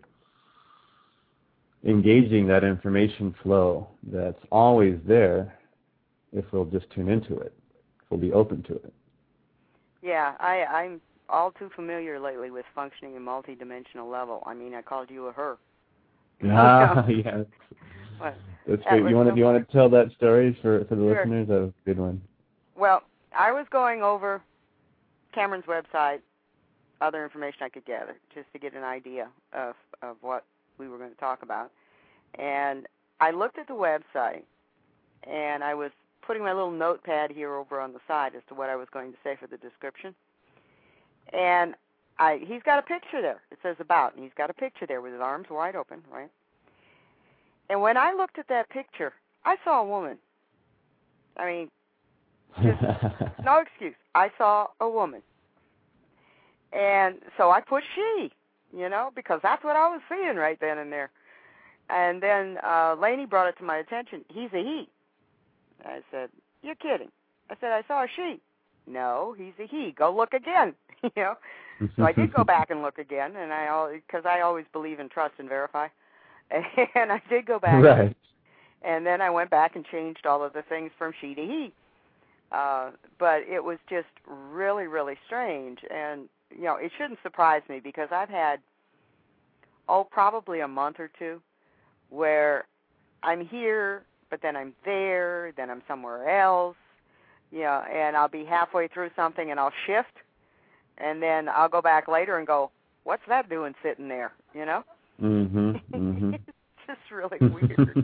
engaging that information flow that's always there, if we'll just tune into it, if we'll be open to it. Yeah, I'm all too familiar lately with functioning in multi-dimensional level. I mean, I called you a her. Yes. What? That's great. You want to tell that story for the listeners? That was a good one. Well, I was going over Cameron's website, other information I could gather, just to get an idea of what we were going to talk about. And I looked at the website, and I was putting my little notepad here over on the side as to what I was going to say for the description. And he's got a picture there. It says about, and he's got a picture there with his arms wide open, right? And when I looked at that picture, I saw a woman. I mean, just no excuse. I saw a woman. And so I put she, because that's what I was seeing right then and there. And then Lainey brought it to my attention. He's a he. I said, you're kidding. I said, I saw a she. No, he's a he. Go look again, So I did go back and look again, and because I always believe in trust and verify. And I did go back. Right. And then I went back and changed all of the things from she to he. But it was just really, really strange. And, it shouldn't surprise me, because I've had, probably a month or two where I'm here, but then I'm there, then I'm somewhere else, and I'll be halfway through something and I'll shift, and then I'll go back later and go, what's that doing sitting there, Mm-hmm. Mm-hmm. It's just really weird.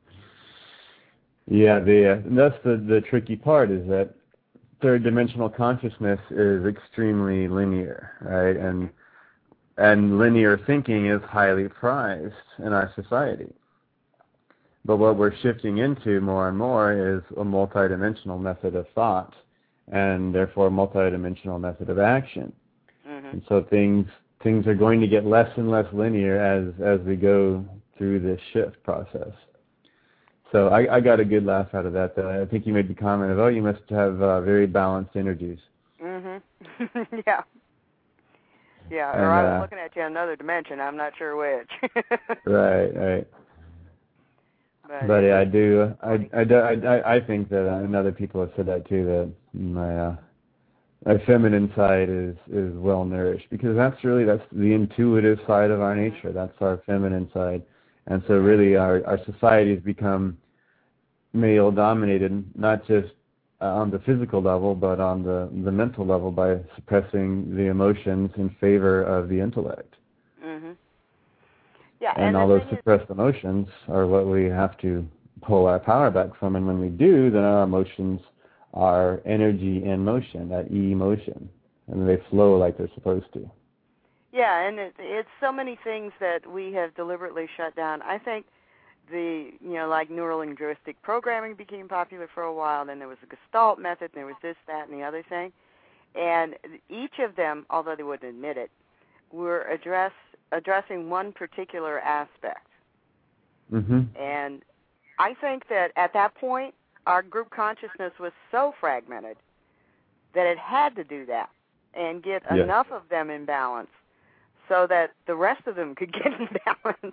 Yeah, that's the tricky part, is that third dimensional consciousness is extremely linear, right? And linear thinking is highly prized in our society. But what we're shifting into more and more is a multidimensional method of thought, and therefore a multidimensional method of action. Mm-hmm. And so things are going to get less and less linear as we go through this shift process. So I got a good laugh out of that. I think you made the comment of, you must have very balanced energies. Mm-hmm. Yeah. Yeah, or I was looking at you in another dimension. I'm not sure which. Right. But yeah, I do. I think that, and other people have said that too, that my feminine side is well nourished, because that's the intuitive side of our nature. That's our feminine side. And so really our society has become male dominated, not just on the physical level, but on the mental level, by suppressing the emotions in favor of the intellect. Mm-hmm. Yeah, and all those suppressed emotions are what we have to pull our power back from. And when we do, then our emotions are energy in motion, that emotion, and they flow like they're supposed to. Yeah, and it's so many things that we have deliberately shut down. I think like neuro-linguistic programming became popular for a while, then there was the Gestalt method, and there was this, that, and the other thing. And each of them, although they wouldn't admit it, were addressing one particular aspect. Mm-hmm. And I think that at that point, our group consciousness was so fragmented that it had to do that and get enough of them in balance so that the rest of them could get in balance.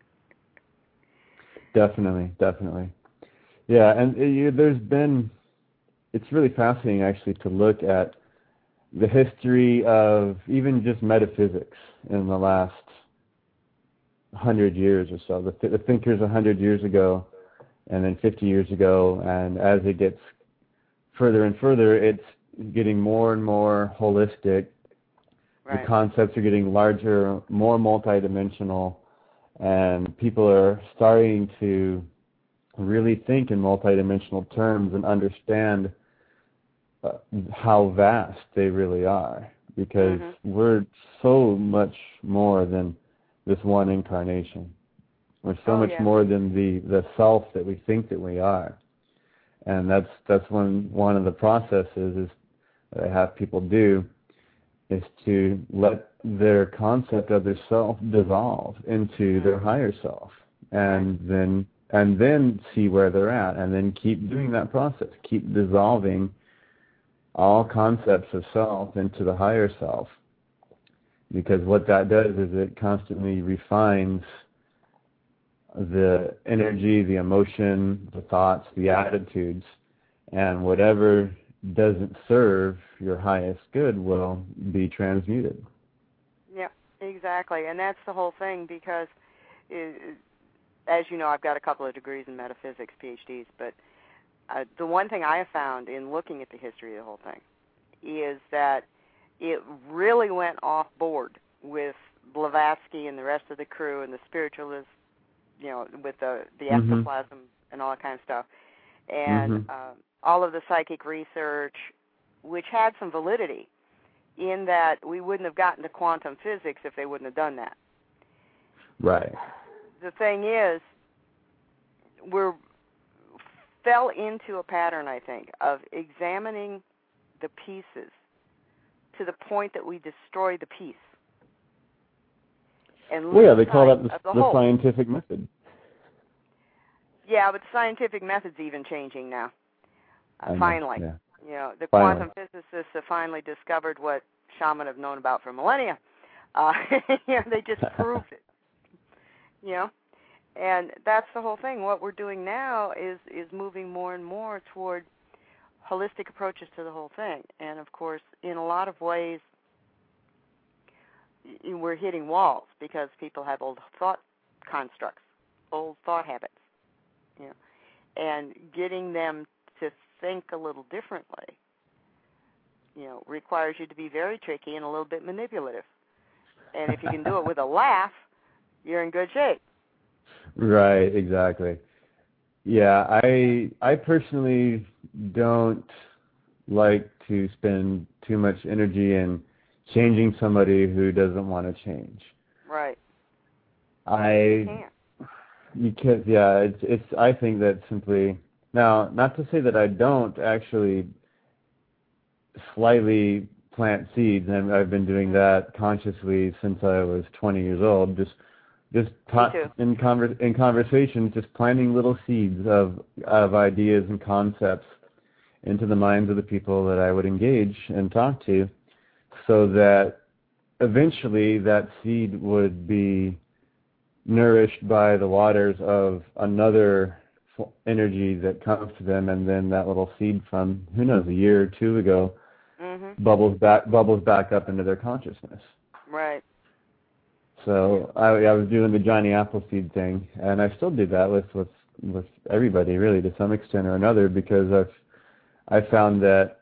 Definitely. Yeah, and it's really fascinating actually to look at the history of even just metaphysics in the last 100 years or so. The thinkers 100 years ago, and then 50 years ago, and as it gets further and further, it's getting more and more holistic, Right. The concepts are getting larger, more multidimensional, and people are starting to really think in multidimensional terms and understand how vast they really are, because we're so much more than this one incarnation. We're so much more than the self that we think that we are. And that's one of the processes is that I have people do, is to let their concept of their self dissolve into their higher self, and then see where they're at, and then keep doing that process, keep dissolving all concepts of self into the higher self, because what that does is it constantly refines the energy, the emotion, the thoughts, the attitudes, and whatever doesn't serve your highest good will be transmuted. Yeah, exactly. And that's the whole thing, because, as you know, I've got a couple of degrees in metaphysics, PhDs, but the one thing I have found in looking at the history of the whole thing is that it really went off board with Blavatsky and the rest of the crew and the spiritualists, with the ectoplasm and all that kind of stuff, and all of the psychic research, which had some validity in that we wouldn't have gotten to quantum physics if they wouldn't have done that. Right. The thing is, we fell into a pattern, I think, of examining the pieces to the point that we destroy the piece. And they call that the scientific method. Yeah, but the scientific method's even changing now. Finally. Yeah. The quantum physicists have finally discovered what shamans have known about for millennia. They just proved it. And that's the whole thing. What we're doing now is moving more and more toward holistic approaches to the whole thing. And, of course, in a lot of ways, we're hitting walls because people have old thought constructs, old thought habits, and getting them to think a little differently, requires you to be very tricky and a little bit manipulative. And if you can do it with a laugh, you're in good shape. Right, exactly. Yeah, I personally don't like to spend too much energy in changing somebody who doesn't want to change. Right. It's I think that simply, now, not to say that I don't actually slightly plant seeds, and I've been doing that consciously since I was 20 years old, just in conversation, just planting little seeds of ideas and concepts into the minds of the people that I would engage and talk to, so that eventually that seed would be nourished by the waters of another energy that comes to them, and then that little seed from, who knows, a year or two ago bubbles back up into their consciousness. Right. So I was doing the Johnny Appleseed thing, and I still do that with everybody, really, to some extent or another, because I found that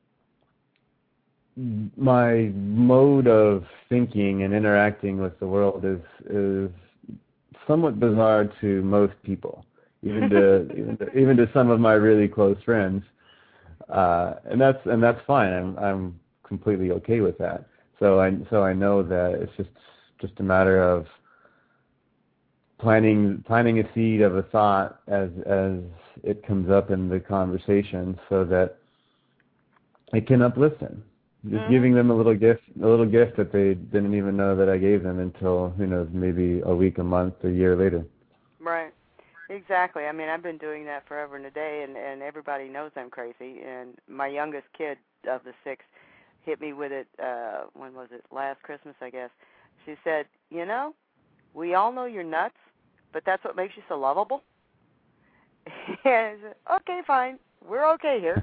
my mode of thinking and interacting with the world is somewhat bizarre to most people, even to some of my really close friends, and that's fine. I'm completely okay with that. So I know that it's just a matter of planting a seed of a thought as it comes up in the conversation, so that it can uplift them. Just giving them a little gift that they didn't even know that I gave them until, who knows, maybe a week, a month, a year later. Right. Exactly. I mean, I've been doing that forever and a day, and everybody knows I'm crazy. And my youngest kid of the 6 hit me with it, when was it? Last Christmas, I guess. She said, we all know you're nuts, but that's what makes you so lovable. And I said, okay, fine. We're okay here.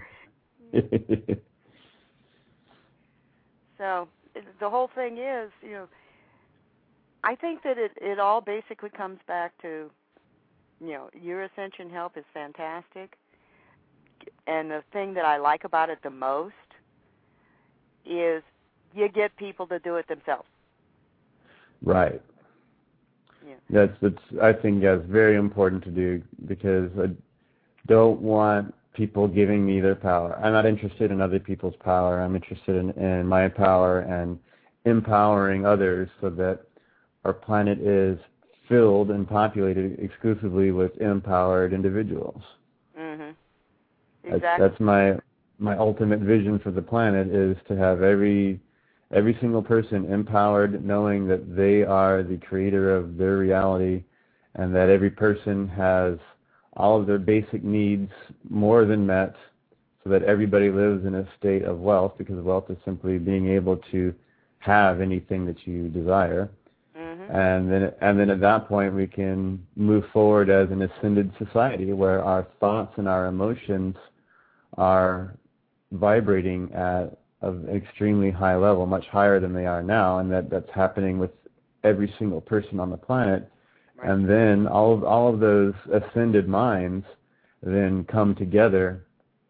So the whole thing is, I think that it all basically comes back to, your ascension help is fantastic. And the thing that I like about it the most is you get people to do it themselves. Right. Yeah. That's I think that's very important to do, because I don't want people giving me their power. I'm not interested in other people's power. I'm interested in my power and empowering others so that our planet is filled and populated exclusively with empowered individuals. Mhm. Exactly. That's my ultimate vision for the planet, is to have every single person empowered, knowing that they are the creator of their reality, and that every person has all of their basic needs more than met, so that everybody lives in a state of wealth, because wealth is simply being able to have anything that you desire. Mhm. And then at that point we can move forward as an ascended society, where our thoughts and our emotions are vibrating at an extremely high level, much higher than they are now, and that's happening with every single person on the planet. Right. And then all of those ascended minds then come together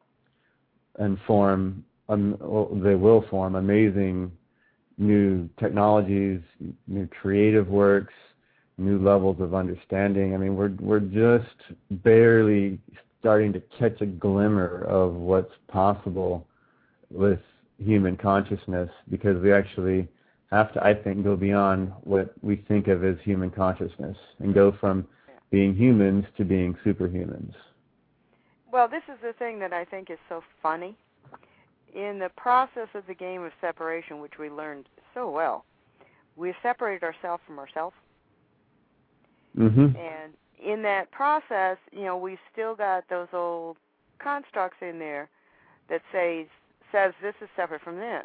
and form, they will form amazing new technologies, new creative works, new levels of understanding. I mean, we're just barely starting to catch a glimmer of what's possible with human consciousness, because we actually have to, I think, go beyond what we think of as human consciousness and go from being humans to being superhumans. Well, this is the thing that I think is so funny. In the process of the game of separation, which we learned so well, we separated ourselves from ourselves. Mm-hmm. And in that process, we've still got those old constructs in there that says this is separate from this.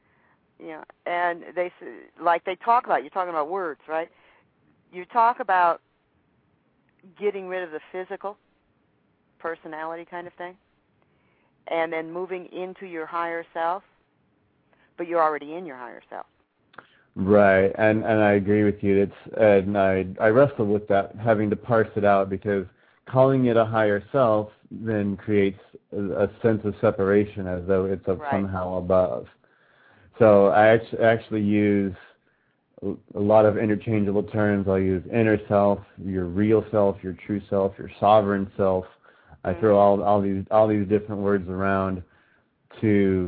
And they talk about, you're talking about words, right? You talk about getting rid of the physical personality kind of thing, and then moving into your higher self, but you're already in your higher self. Right, and I agree with you. I wrestle with that, having to parse it out, because calling it a higher self then creates a sense of separation, as though it's somehow above. So I actually use a lot of interchangeable terms. I'll use inner self, your real self, your true self, your sovereign self. I throw all these different words around to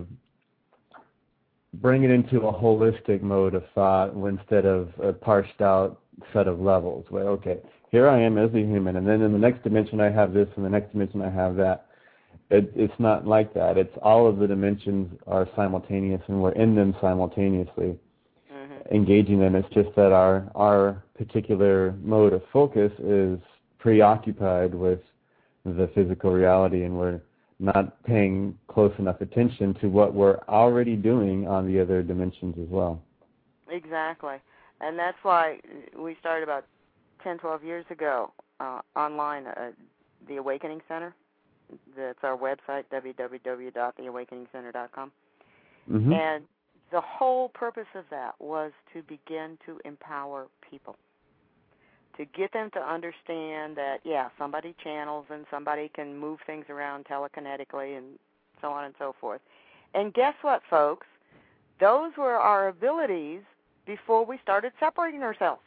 bring it into a holistic mode of thought, instead of a parsed out set of levels, where, okay, here I am as a human, and then in the next dimension I have this, and the next dimension I have that. It's not like that. It's all of the dimensions are simultaneous, and we're in them simultaneously, engaging them. It's just that our particular mode of focus is preoccupied with the physical reality, and we're not paying close enough attention to what we're already doing on the other dimensions as well. Exactly. And that's why we started about 10, 12 years ago online, the Awakening Center. That's our website, www.theawakeningcenter.com. Mm-hmm. And the whole purpose of that was to begin to empower people, to get them to understand that, somebody channels and somebody can move things around telekinetically and so on and so forth. And guess what, folks? Those were our abilities before we started separating ourselves.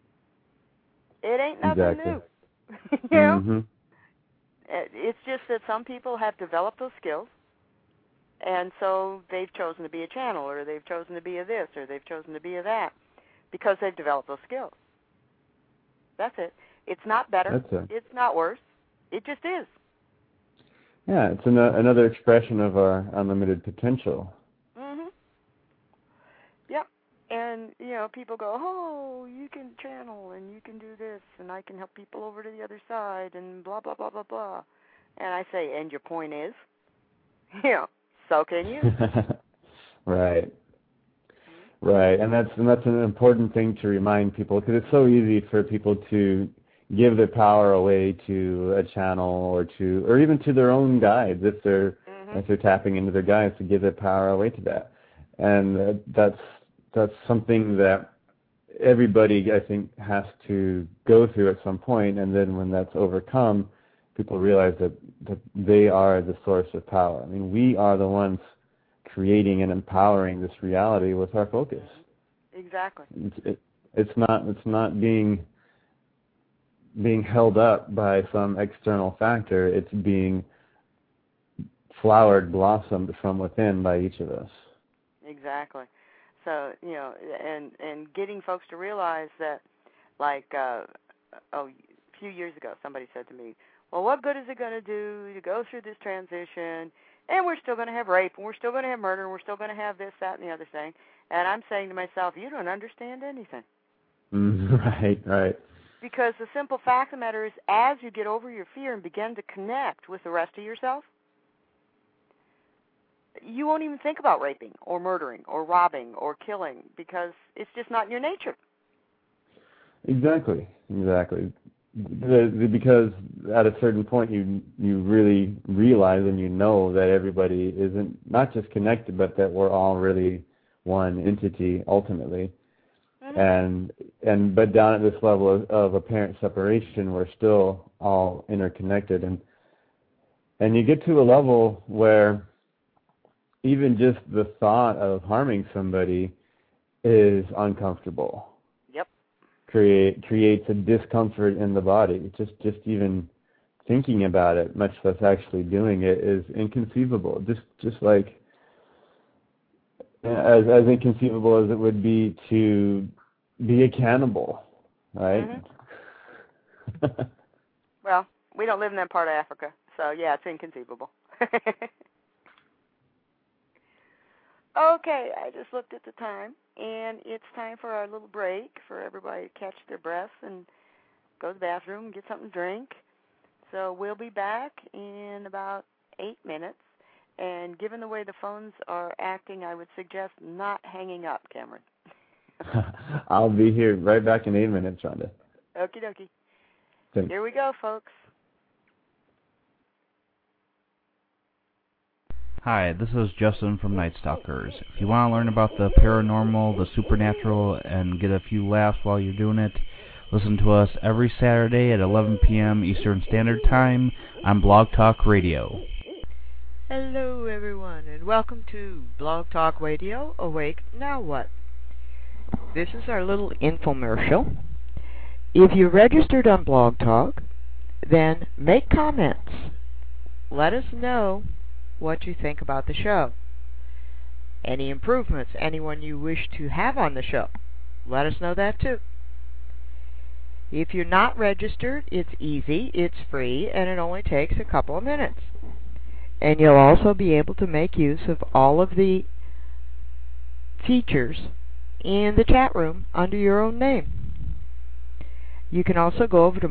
It ain't nothing new. Mm-hmm. It's just that some people have developed those skills, and so they've chosen to be a channel, or they've chosen to be a this, or they've chosen to be a that, because they've developed those skills. That's it. It's not better. It's not worse. It just is. Yeah, it's another expression of our unlimited potential. Mhm. Yep. And people go, "Oh, you can channel and you can do this, and I can help people over to the other side, and blah blah blah blah blah." And I say, "And your point is, so can you." Right. Right, and that's an important thing to remind people, because it's so easy for people to give their power away to a channel or even to their own guides, if they're tapping into their guides, to give their power away to that. And that's something that everybody, I think, has to go through at some point, and then when that's overcome, people realize that they are the source of power. I mean, we are the ones creating and empowering this reality with our focus. Exactly. It's not being held up by some external factor. It's being flowered, blossomed from within by each of us. Exactly. So, and getting folks to realize that, like, a few years ago, somebody said to me, well, what good is it going to do to go through this transition, and we're still going to have rape, and we're still going to have murder, and we're still going to have this, that, and the other thing. And I'm saying to myself, you don't understand anything. Right. Because the simple fact of the matter is, as you get over your fear and begin to connect with the rest of yourself, you won't even think about raping or murdering or robbing or killing, because it's just not in your nature. Exactly. Because at a certain point you really realize and you know that everybody isn't not just connected, but that we're all really one entity ultimately. Mm-hmm. But down at this level of apparent separation, we're still all interconnected, and you get to a level where even just the thought of harming somebody is uncomfortable. Yep. Creates a discomfort in the body. Just even thinking about it, much less actually doing it, is inconceivable. Just like as inconceivable as it would be to be a cannibal, right? Mm-hmm. Well, we don't live in that part of Africa, so yeah, it's inconceivable. Okay, I just looked at the time, and it's time for our little break for everybody to catch their breath and go to the bathroom and get something to drink. So we'll be back in about 8 minutes. And given the way the phones are acting, I would suggest not hanging up, Cameron. I'll be here right back in 8 minutes, Rhonda. Okie dokie. Thanks. Here we go, folks. Hi, this is Justin from Night Stalkers. If you want to learn about the paranormal, the supernatural, and get a few laughs while you're doing it, listen to us every Saturday at 11 p.m. Eastern Standard Time on Blog Talk Radio. Hello, everyone, and welcome to Blog Talk Radio, Awake Now What? This is our little infomercial. If you registered on Blog Talk, then make comments. Let us know what you think about the show. Any improvements, anyone you wish to have on the show, let us know that too. If you're not registered, it's easy, it's free, and it only takes a couple of minutes. And you'll also be able to make use of all of the features in the chat room under your own name. You can also go over to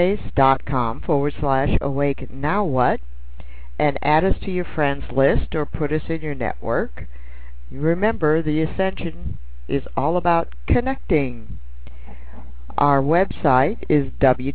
myspace.com/awakenowwhat and add us to your friends list or put us in your network. Remember, the Ascension is all about connecting. Our website is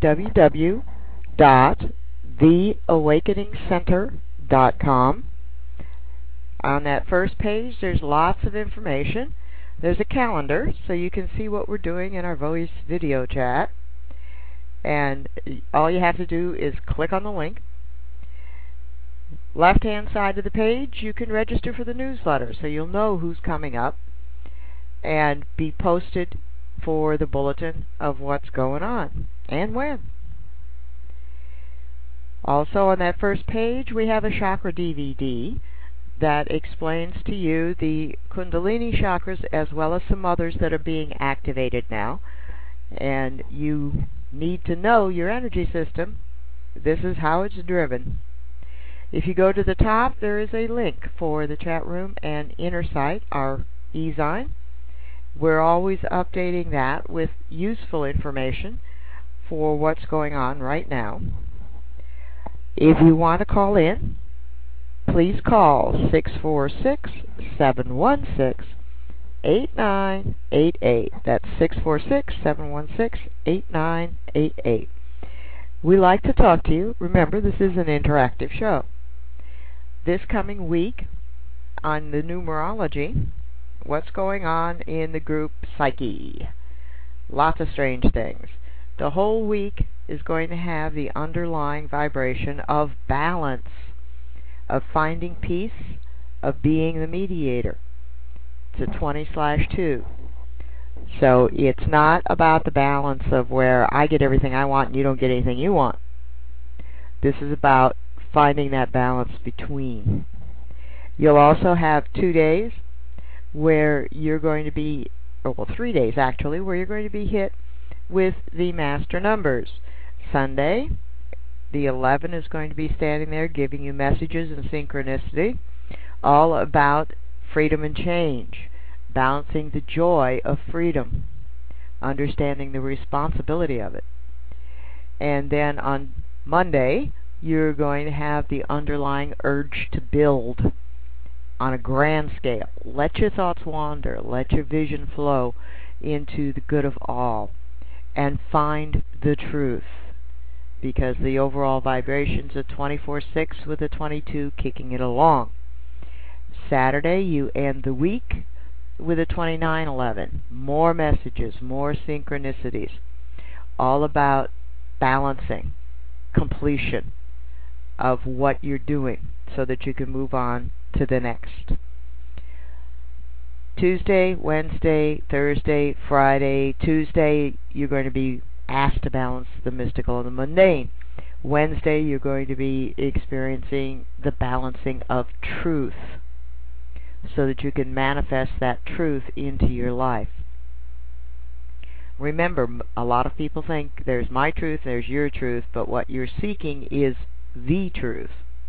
www.theawakeningcenter.com. On that first page, there's lots of information. There's a calendar, so you can see what we're doing in our voice video chat. And all you have to do is click on the link. Left-hand side of the page, you can register for the newsletter, so you'll know who's coming up and be posted for the bulletin of what's going on and when. Also on that first page, we have a chakra DVD that explains to you the Kundalini chakras as well as some others that are being activated now. And you need to know your energy system. This is how it's driven. If you go to the top, there is a link for the chat room and Inner Sight, our e-zine. We're always updating that with useful information for what's going on right now. If you want to call in, please call 646-716-8988. That's 646-716-8988. We like to talk to you. Remember, this is an interactive show. This coming week on the numerology, what's going on in the group Psyche? Lots of strange things. The whole week is going to have the underlying vibration of balance, of finding peace, of being the mediator. It's a 20/2. So it's not about the balance of where I get everything I want and you don't get anything you want. This is about finding that balance between. You'll also have 2 days where you're going to be, well, 3 days actually, where you're going to be hit with the master numbers. Sunday, the 11 is going to be standing there giving you messages and synchronicity, all about freedom and change, balancing the joy of freedom, understanding the responsibility of it. And then on Monday, you're going to have the underlying urge to build on a grand scale. Let your thoughts wander, let your vision flow into the good of all, and find the truth, because the overall vibration's a 24/6 with a 22 kicking it along. Saturday, you end the week with a 29/11. More messages, more synchronicities, all about balancing, completion of what you're doing so that you can move on to the next. Tuesday, Wednesday, Thursday, Friday. Tuesday, you're going to be asked to balance the mystical and the mundane. Wednesday, you're going to be experiencing the balancing of truth so that you can manifest that truth into your life. Remember, a lot of people think there's my truth, there's your truth, but what you're seeking is the truth.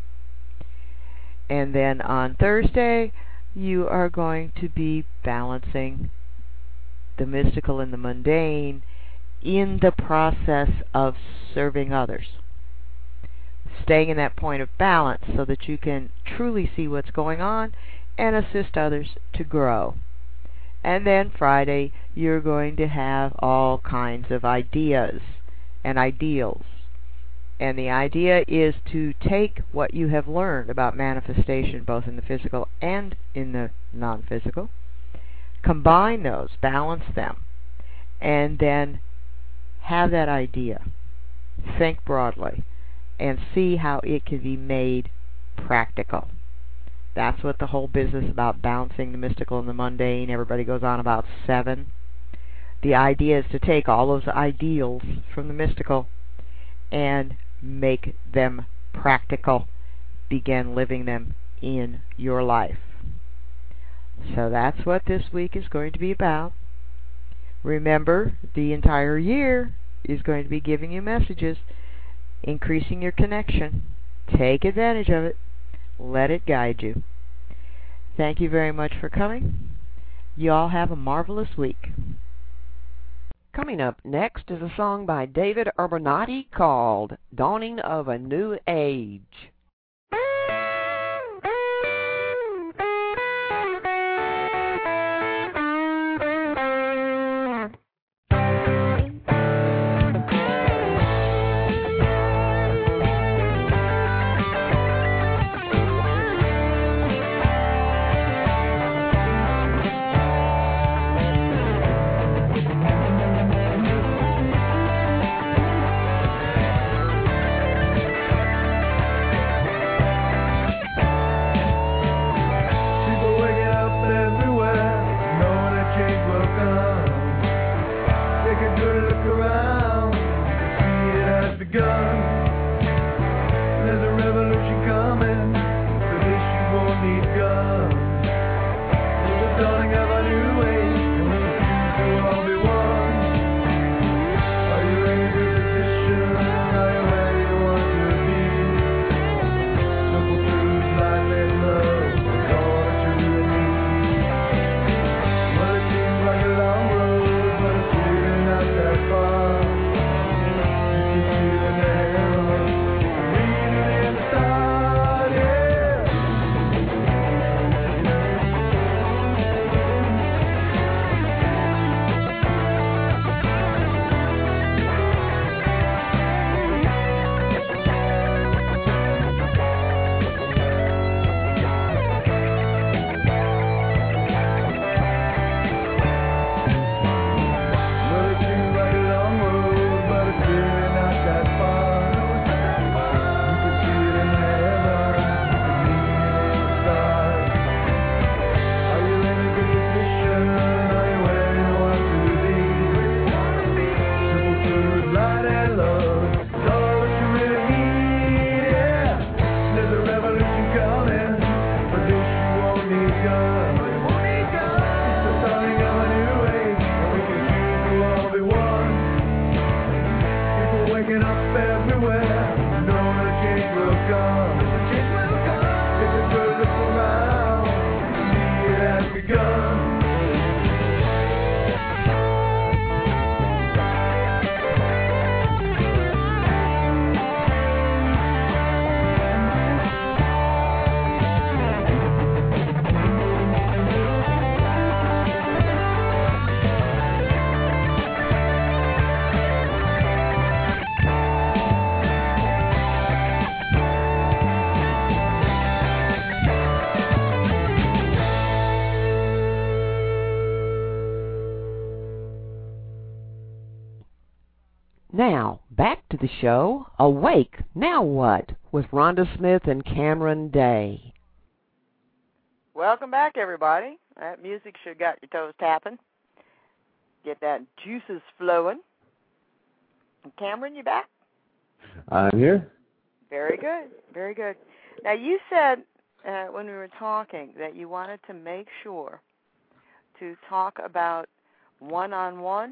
And then on Thursday, you are going to be balancing the mystical and the mundane in the process of serving others. Staying in that point of balance so that you can truly see what's going on and assist others to grow. And then Friday, you're going to have all kinds of ideas and ideals. And the idea is to take what you have learned about manifestation, both in the physical and in the non-physical, combine those, balance them, and then have that idea. Think broadly and see how it can be made practical. That's what the whole business about balancing the mystical and the mundane. Everybody goes on about 7. The idea is to take all those ideals from the mystical and make them practical. Begin living them in your life. So that's what this week is going to be about. Remember, the entire year is going to be giving you messages, increasing your connection. Take advantage of it. Let it guide you. Thank you very much for coming. You all have a marvelous week. Coming up next is a song by David Urbanati called Dawning of a New Age. Far, you can see the springing up everywhere. No, the change will come. The change will come. If it's worth it around, see it has begun. Now, back to the show. Awake, Now What? With Rhonda Smith and Cameron Day. Welcome back, everybody. That music sure got your toes tapping. Get that juices flowing. Cameron, you back? I'm here. Very good, very good. Now, you said when we were talking that you wanted to make sure to talk about one-on-one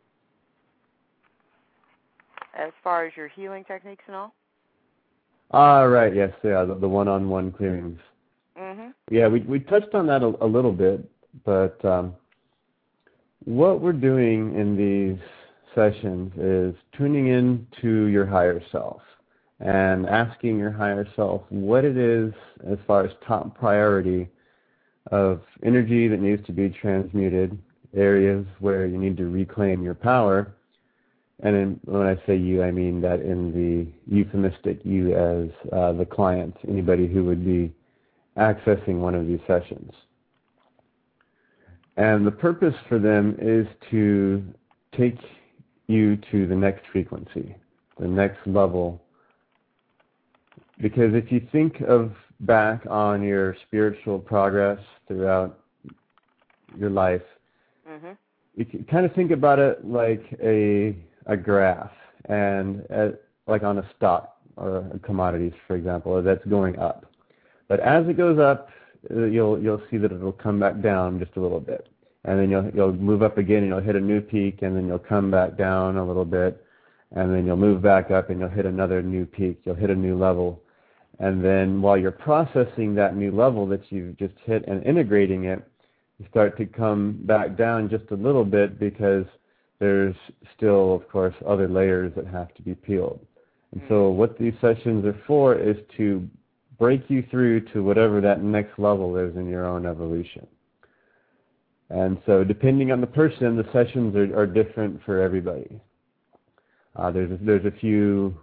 as far as your healing techniques and all? Right, yes, yeah, the one-on-one clearings. Mm-hmm. Yeah, we touched on that a little bit, but what we're doing in these sessions is tuning in to your higher self and asking your higher self what it is as far as top priority of energy that needs to be transmuted, areas where you need to reclaim your power. And when I say you, I mean that in the euphemistic you as the client, anybody who would be accessing one of these sessions. And the purpose for them is to take you to the next frequency, the next level. Because if you think of back on your spiritual progress throughout your life, mm-hmm. you can kind of think about it like a graph, and like on a stock or commodities, for example, that's going up. But as it goes up, you'll see that it'll come back down just a little bit, and then you'll move up again, and you'll hit a new peak, and then you'll come back down a little bit, and then you'll move back up, and you'll hit another new peak. You'll hit a new level, and then while you're processing that new level that you've just hit and integrating it, you start to come back down just a little bit because there's still, of course, other layers that have to be peeled. And so what these sessions are for is to break you through to whatever that next level is in your own evolution. And so depending on the person, the sessions are different for everybody. There's a few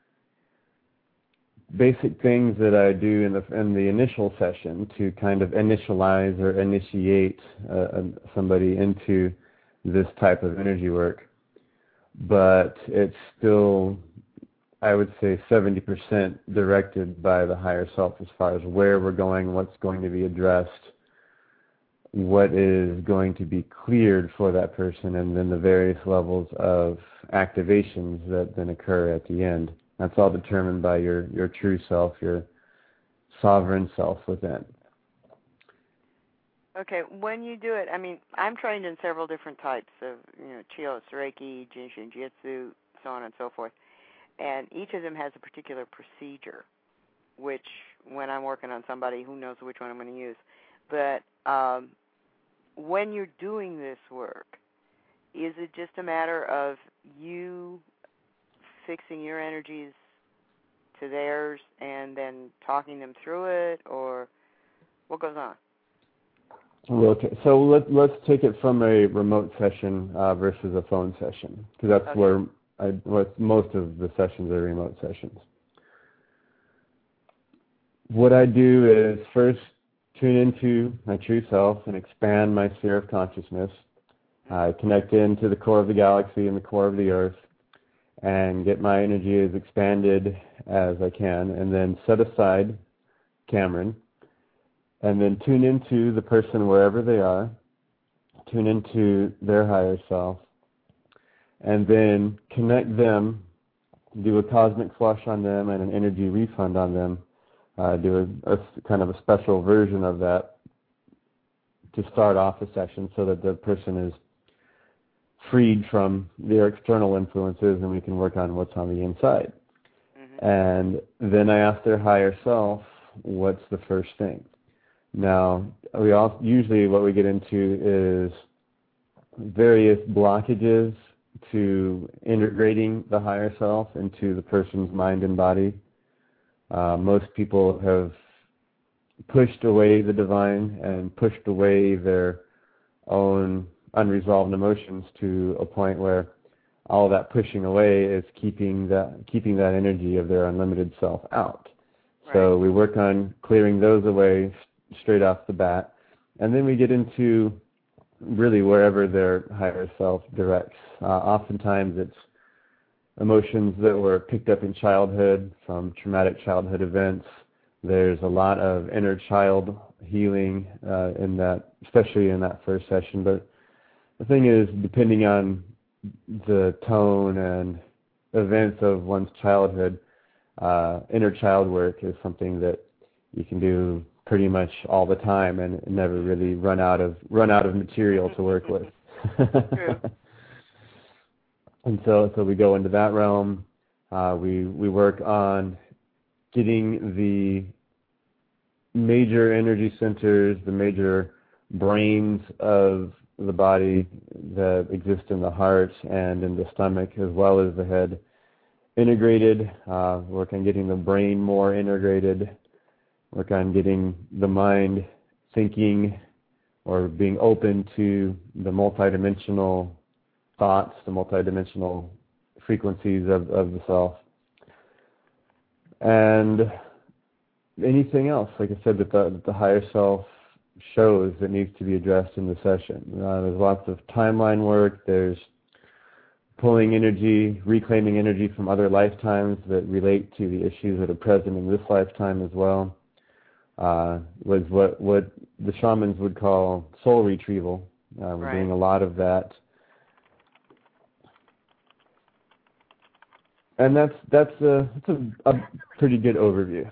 basic things that I do in the initial session to kind of initialize or initiate somebody into this type of energy work, but it's still, I would say, 70% directed by the higher self as far as where we're going, what's going to be addressed, what is going to be cleared for that person, and then the various levels of activations that then occur at the end. That's all determined by your true self, your sovereign self within. Okay, when you do it, I mean, I'm trained in several different types of, Chios, Reiki, Jinshin, Jitsu, so on and so forth. And each of them has a particular procedure, which when I'm working on somebody, who knows which one I'm going to use. But when you're doing this work, is it just a matter of you fixing your energies to theirs and then talking them through it, or what goes on? Well, okay, so let's take it from a remote session versus a phone session, because that's where most of the sessions are remote sessions. What I do is first tune into my true self and expand my sphere of consciousness. I connect into the core of the galaxy and the core of the earth and get my energy as expanded as I can, and then set aside Cameron, and then tune into the person wherever they are, tune into their higher self, and then connect them, do a cosmic flush on them and an energy refund on them, do a kind of a special version of that to start off the session so that the person is freed from their external influences, and we can work on what's on the inside. And then I ask their higher self, what's the first thing? Now, usually what we get into is various blockages to integrating the higher self into the person's mind and body. Most people have pushed away the divine and pushed away their own unresolved emotions to a point where all that pushing away is keeping that energy of their unlimited self out. Right. So we work on clearing those away straight off the bat, and then we get into really wherever their higher self directs. Oftentimes it's emotions that were picked up in childhood from traumatic childhood events. There's a lot of inner child healing in that, especially in that first session. But the thing is, depending on the tone and events of one's childhood, inner child work is something that you can do pretty much all the time and never really run out of material to work with. True. And so we go into that realm. We work on getting the major energy centers, the major brains of the body that exist in the heart and in the stomach as well as the head integrated. Work on getting the brain more integrated. Work on getting the mind thinking or being open to the multidimensional thoughts, the multidimensional frequencies of the self. And anything else, like I said, that the higher self shows that needs to be addressed in the session. There's lots of timeline work. There's pulling energy, reclaiming energy from other lifetimes that relate to the issues that are present in this lifetime as well. Was what the shamans would call soul retrieval. We're doing a lot of that. And that's a pretty good overview.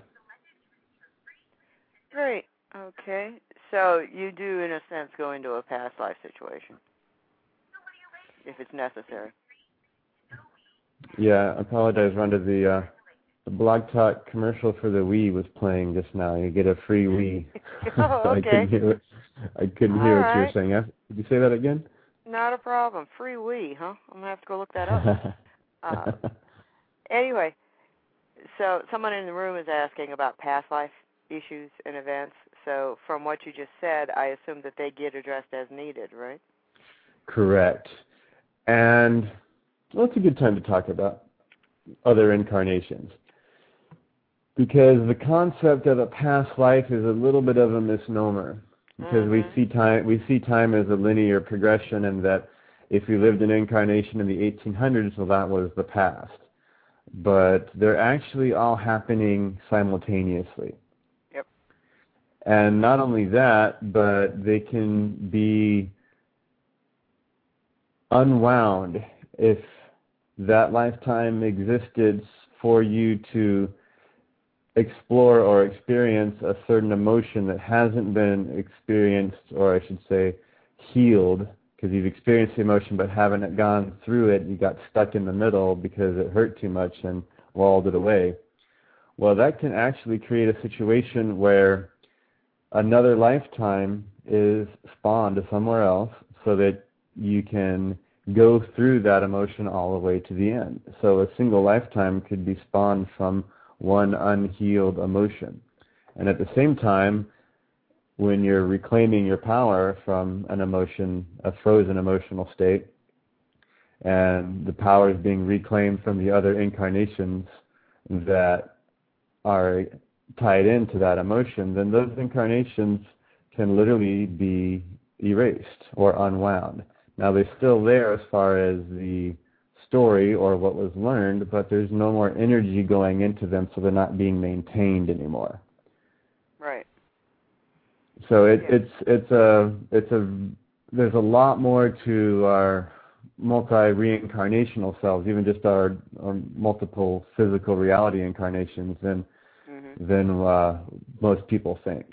Great. Okay. So you do, in a sense, go into a past life situation, if it's necessary. Yeah, I apologize, Rhonda. The Blog Talk commercial for the Wii was playing just now. You get a free Wii. Oh, okay. I couldn't hear what you were saying. Did you say that again? Not a problem. Free Wii, huh? I'm going to have to go look that up. Anyway, so someone in the room is asking about past life issues and events. So from what you just said, I assume that they get addressed as needed, right? Correct. And well, it's a good time to talk about other incarnations, because the concept of a past life is a little bit of a misnomer, because we see time as a linear progression, and that if we lived an incarnation in the 1800s, well, that was the past. But they're actually all happening simultaneously. Yep. And not only that, but they can be unwound if that lifetime existed for you to explore or experience a certain emotion that hasn't been experienced, or I should say healed, because you've experienced the emotion but haven't gone through it. You got stuck in the middle because it hurt too much and walled it away. Well, that can actually create a situation where another lifetime is spawned to somewhere else so that you can go through that emotion all the way to the end. So a single lifetime could be spawned from one unhealed emotion. And at the same time, when you're reclaiming your power from an emotion, a frozen emotional state, and the power is being reclaimed from the other incarnations that are tied into that emotion, then those incarnations can literally be erased or unwound. Now, they're still there as far as the story or what was learned, but there's no more energy going into them, so they're not being maintained anymore. Right. So there's a lot more to our multi-reincarnational selves, even just our multiple physical reality incarnations than most people think.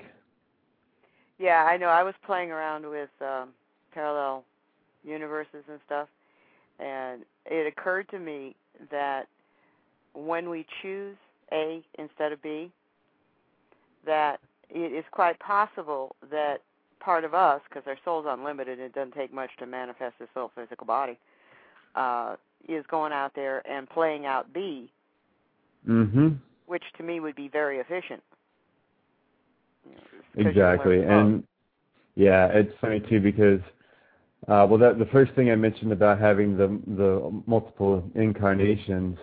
Yeah, I know. I was playing around with parallel universes and stuff, And it occurred to me that when we choose A instead of B, that it is quite possible that part of us, because our soul's unlimited, it doesn't take much to manifest this little physical body, is going out there and playing out B, which to me would be very efficient. Exactly. And yeah, it's funny too because the first thing I mentioned about having the multiple incarnations,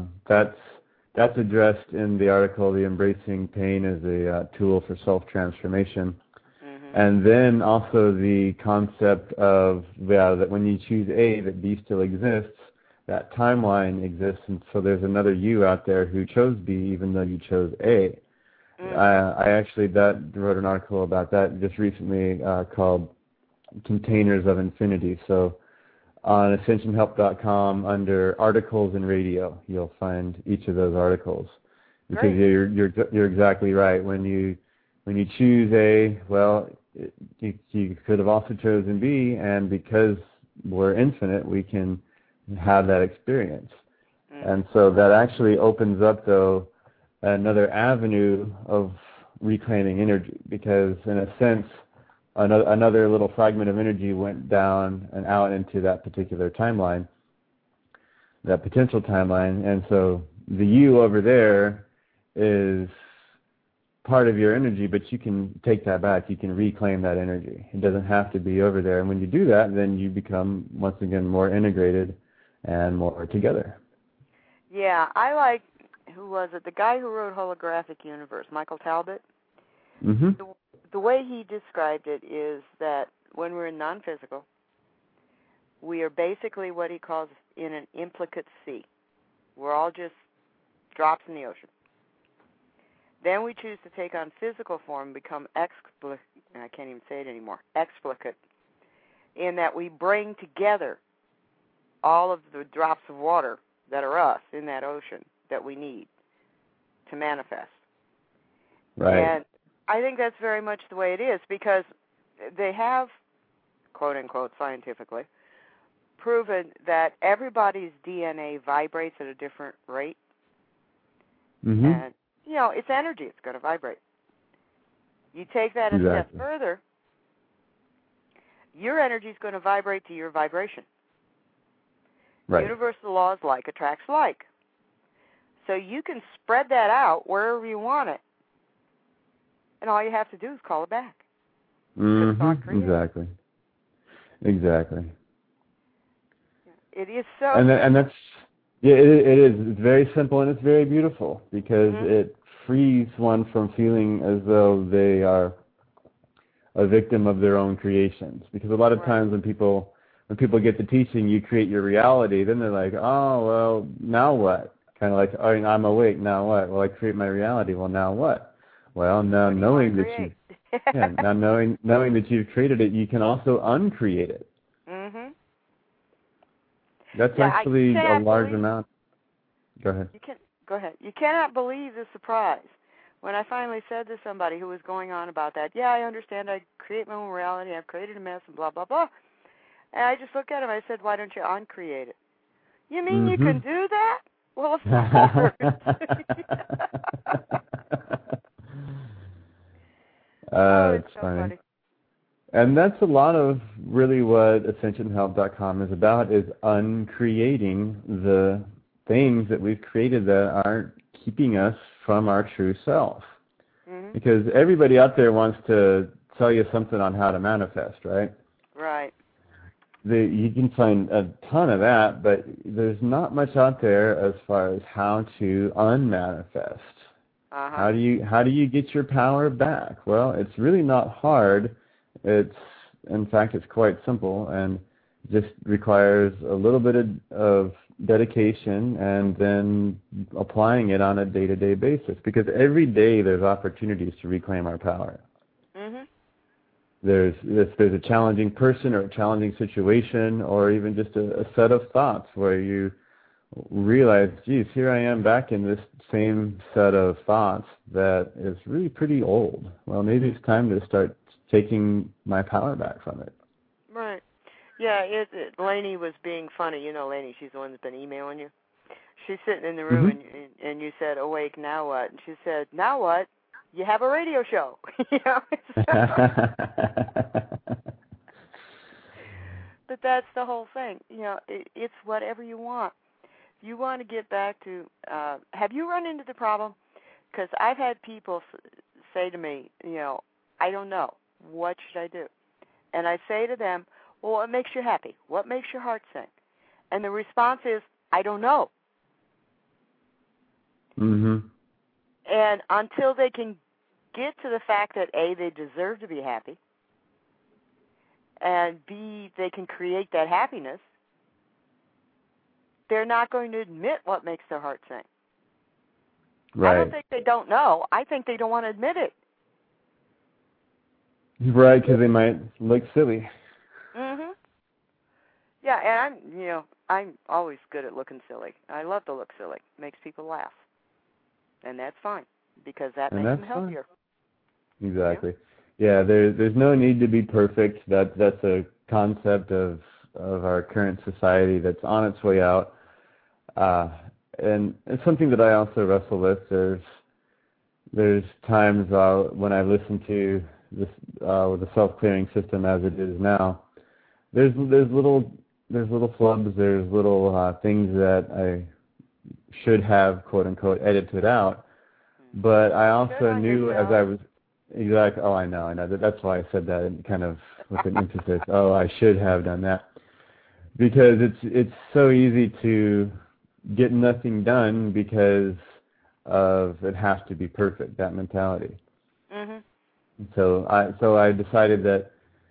that's addressed in the article, The Embracing Pain as a Tool for Self-Transformation. And then also the concept of that when you choose A, that B still exists, that timeline exists, and so there's another you out there who chose B even though you chose A. I actually wrote an article about that just recently called Containers of Infinity. So on AscensionHelp.com under Articles and Radio, you'll find each of those articles. Because you're exactly right. When you choose A, well, you could have also chosen B, and because we're infinite, we can have that experience. And so that actually opens up, though, another avenue of reclaiming energy, because in a sense, another little fragment of energy went down and out into that particular timeline, that potential timeline, and so the you over there is part of your energy, but you can take that back. You can reclaim that energy. It doesn't have to be over there. And when you do that, then you become, once again, more integrated and more together. Yeah, I like, who was it? The guy who wrote Holographic Universe, Michael Talbot. The way he described it is that when we're in non-physical, we are basically what he calls in an implicate sea. We're all just drops in the ocean. Then we choose to take on physical form and become I can't even say it anymore, explicate, in that we bring together all of the drops of water that are us in that ocean that we need to manifest. Right. And I think that's very much the way it is, because they have, quote-unquote, scientifically, proven that everybody's DNA vibrates at a different rate. And, it's energy. It's going to vibrate. You take that a step further, your energy is going to vibrate to your vibration. Right. Universal laws like attracts like. So you can spread that out wherever you want it, and all you have to do is call it back. Exactly. It is so. And that's it is. It's very simple and it's very beautiful because it frees one from feeling as though they are a victim of their own creations. Because a lot of times when people get the teaching, you create your reality, then they're like, oh, well, now what? Kind of like, oh, I'm awake, now what? Well, I create my reality, well, now what? Well, now knowing that knowing that you've created it, you can also uncreate it. That's actually a large amount. Go ahead. Go ahead. You cannot believe the surprise when I finally said to somebody who was going on about that, yeah, I understand, I create my own reality, I've created a mess, and blah, blah, blah. And I just looked at him, I said, why don't you uncreate it? You mean you can do that? Well, of course. It's so funny. And that's a lot of really what AscensionHelp.com is about, is uncreating the things that we've created that aren't keeping us from our true self. Because everybody out there wants to tell you something on how to manifest, right? Right. You can find a ton of that, but there's not much out there as far as how to unmanifest. How do you get your power back? Well, it's really not hard. In fact, it's quite simple and just requires a little bit of dedication and then applying it on a day-to-day basis. Because every day there's opportunities to reclaim our power. There's a challenging person or a challenging situation or even just a set of thoughts where you realize, geez, here I am back in this same set of thoughts that is really pretty old. Well, maybe it's time to start taking my power back from it. Right. Yeah, Lainey was being funny. You know Lainey, she's the one that's been emailing you. She's sitting in the room, and you said, awake, now what? And she said, now what? You have a radio show. You know? But that's the whole thing. You know, it's whatever you want. You want to get back to, have you run into the problem? Because I've had people say to me, you know, I don't know. What should I do? And I say to them, well, what makes you happy? What makes your heart sing? And the response is, I don't know. Mm-hmm. And until they can get to the fact that, A, they deserve to be happy, and B, they can create that happiness, they're not going to admit what makes their heart sing. Right. I don't think they don't know. I think they don't want to admit it. Right, because they might look silly. Mhm. Yeah, and I'm always good at looking silly. I love to look silly. It makes people laugh, and that's fine because that makes them healthier. Fine. Exactly. Yeah, there's no need to be perfect. That's a concept of our current society that's on its way out. And it's something that I also wrestle with. There's times when I listen to this with the self-clearing system as it is now. There's little flubs. There's little things that I should have, quote unquote, edited out. But I also knew as I was exactly. Oh, I know. That's why I said that, and kind of with an emphasis. Oh, I should have done that, because it's so easy to get nothing done because of it has to be perfect, that mentality. Mhm. So I decided that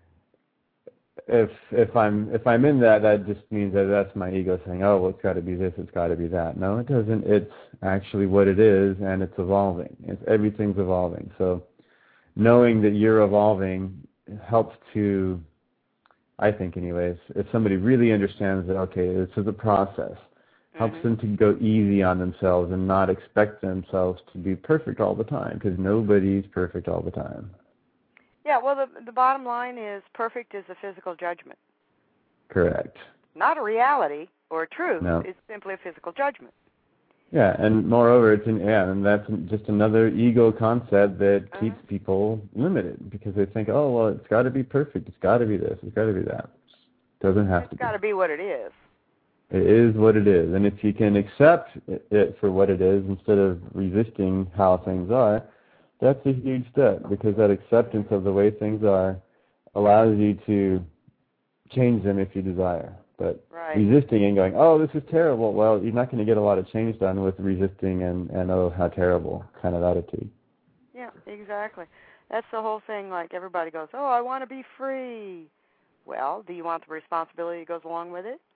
if I'm in that just means that that's my ego saying, oh, well, it's got to be this, it's got to be that. No, it doesn't. It's actually what it is, and it's evolving. Everything's evolving. So knowing that you're evolving helps to, I think anyways, if somebody really understands that, okay, this is a process, helps them to go easy on themselves and not expect themselves to be perfect all the time, because nobody's perfect all the time. Yeah, well, the bottom line is perfect is a physical judgment. Correct. Not a reality or a truth. No. It's simply a physical judgment. Yeah, and moreover, and that's just another ego concept that keeps people limited, because they think, oh, well, it's got to be perfect, it's got to be this, it's got to be that. It doesn't have to be. It's got to be what it is. It is what it is, and if you can accept it for what it is instead of resisting how things are, that's a huge step, because that acceptance of the way things are allows you to change them if you desire. But resisting and going, oh, this is terrible, well, you're not going to get a lot of change done with resisting and oh, how terrible kind of attitude. Yeah, exactly. That's the whole thing. Like, everybody goes, oh, I want to be free. Well, do you want the responsibility that goes along with it?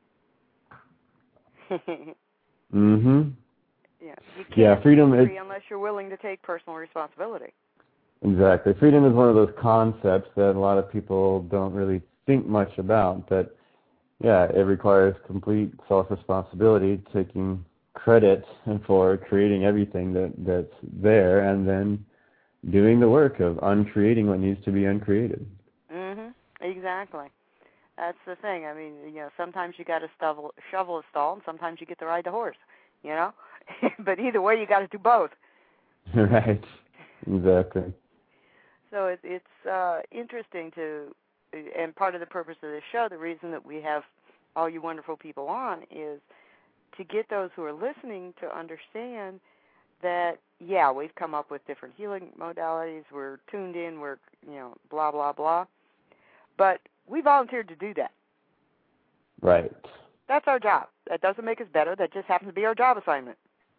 Mm-hmm. Yeah, you can't freedom be free is, unless you're willing to take personal responsibility. Exactly. Freedom is one of those concepts that a lot of people don't really think much about, but yeah, it requires complete self-responsibility, taking credit for creating everything that's there, and then doing the work of uncreating what needs to be uncreated. Mhm. Exactly. That's the thing. I mean, sometimes you got to shovel a stall, and sometimes you get to ride the horse. But either way, you got to do both. Right. Exactly. So it's interesting and part of the purpose of this show, the reason that we have all you wonderful people on, is to get those who are listening to understand that, yeah, we've come up with different healing modalities, we're tuned in, we're, blah, blah, blah, but we volunteered to do that. Right. That's our job. That doesn't make us better. That just happens to be our job assignment.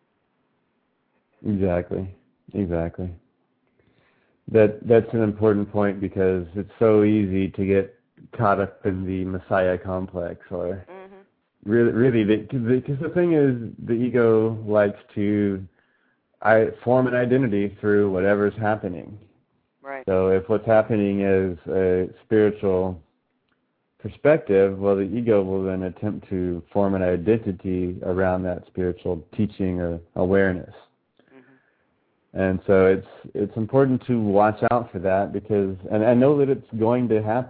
Exactly. That's an important point, because it's so easy to get caught up in the Messiah complex, or really, because the thing is, the ego likes to form an identity through whatever's happening. Right. So if what's happening is a spiritual perspective, well, the ego will then attempt to form an identity around that spiritual teaching or awareness. And so it's important to watch out for that, because and know that it's going to happen.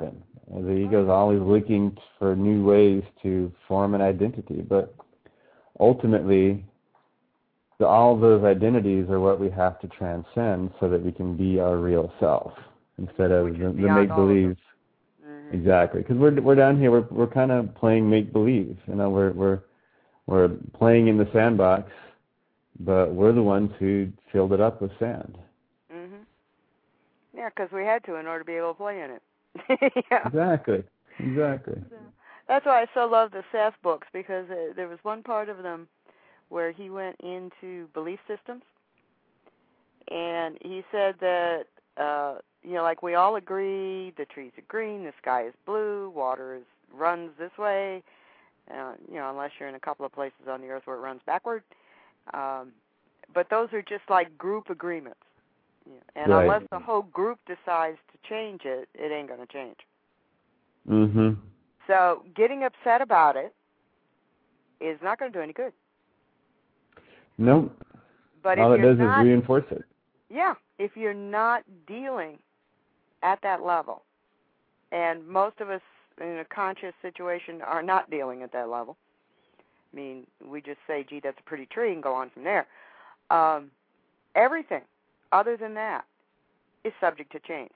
The ego is always looking for new ways to form an identity, but ultimately, all those identities are what we have to transcend so that we can be our real self instead of the make-believe. Mm-hmm. Exactly, because we're down here, we're kind of playing make-believe. You know, we're playing in the sandbox, but we're the ones who filled it up with sand. Mhm. Yeah, because we had to in order to be able to play in it. Yeah. Exactly. That's why I so love the Seth books, because there was one part of them where he went into belief systems, and he said that, like we all agree the trees are green, the sky is blue, water runs this way, unless you're in a couple of places on the earth where it runs backward. But those are just like group agreements. Yeah. And right. Unless the whole group decides to change it, it ain't going to change. Mm-hmm. So getting upset about it is not going to do any good. Nope. But all if it you're does not, is reinforce it. Yeah, if you're not dealing at that level, and most of us in a conscious situation are not dealing at that level. I mean, we just say, gee, that's a pretty tree, and go on from there. Everything other than that is subject to change.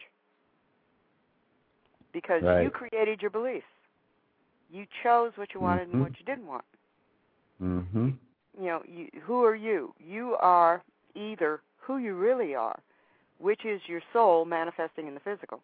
Because right. you created your beliefs. You chose what you wanted and what you didn't want. Mm-hmm. Who are you? You are either who you really are, which is your soul manifesting in the physical,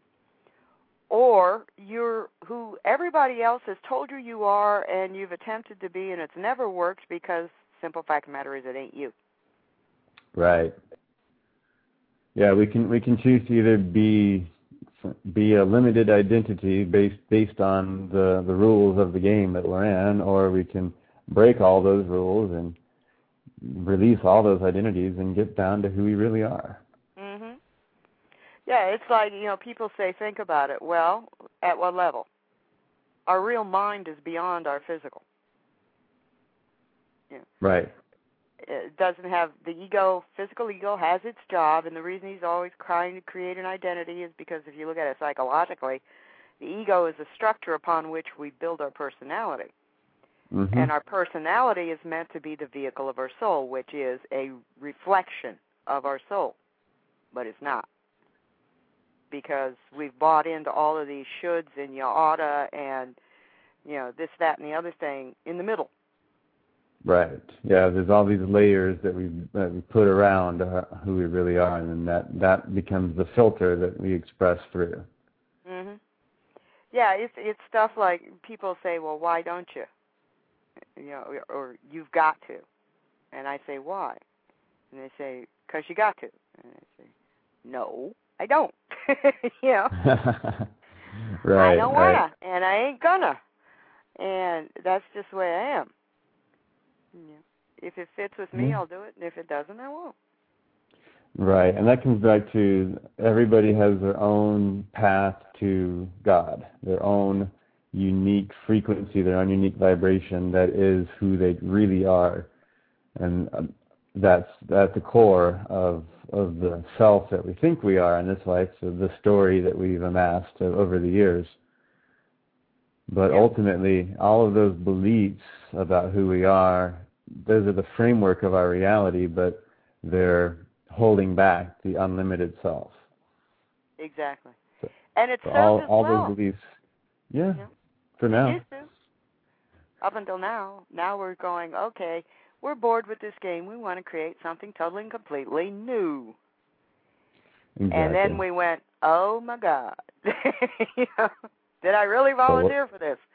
or you're who everybody else has told you are and you've attempted to be, and it's never worked because simple fact of the matter is it ain't you. Right. Yeah, we can choose to either be a limited identity based on the rules of the game that we're in, or we can break all those rules and release all those identities and get down to who we really are. Mhm. Yeah, it's like, people say, think about it. Well, at what level? Our real mind is beyond our physical. Yeah. Right. It doesn't have the ego. Physical ego has its job, and the reason he's always trying to create an identity is because if you look at it psychologically, the ego is a structure upon which we build our personality. Mm-hmm. And our personality is meant to be the vehicle of our soul, which is a reflection of our soul. But it's not. Because we've bought into all of these shoulds and you oughta and, this, that, and the other thing in the middle. Right. Yeah, there's all these layers that we put around who we really are, and then that becomes the filter that we express through. Mm-hmm. Yeah, it's stuff like people say, well, why don't you? Or you've got to. And I say, why? And they say, because you got to. And I say, no, I don't. Right. I don't wanna, and I ain't gonna. And that's just the way I am. If it fits with me, I'll do it, and if it doesn't, I won't. Right, and that comes back to everybody has their own path to God, their own unique frequency, their own unique vibration that is who they really are. And that's at the core of the self that we think we are in this life, so the story that we've amassed over the years. But ultimately, all of those beliefs about who we are, those are the framework of our reality, but they're holding back the unlimited self. Exactly. And it serves all as well. Those beliefs, for now. It used to. Up until now. Now we're going, okay, we're bored with this game. We want to create something totally and completely new. Exactly. And then we went, oh, my God. Did I really volunteer for this?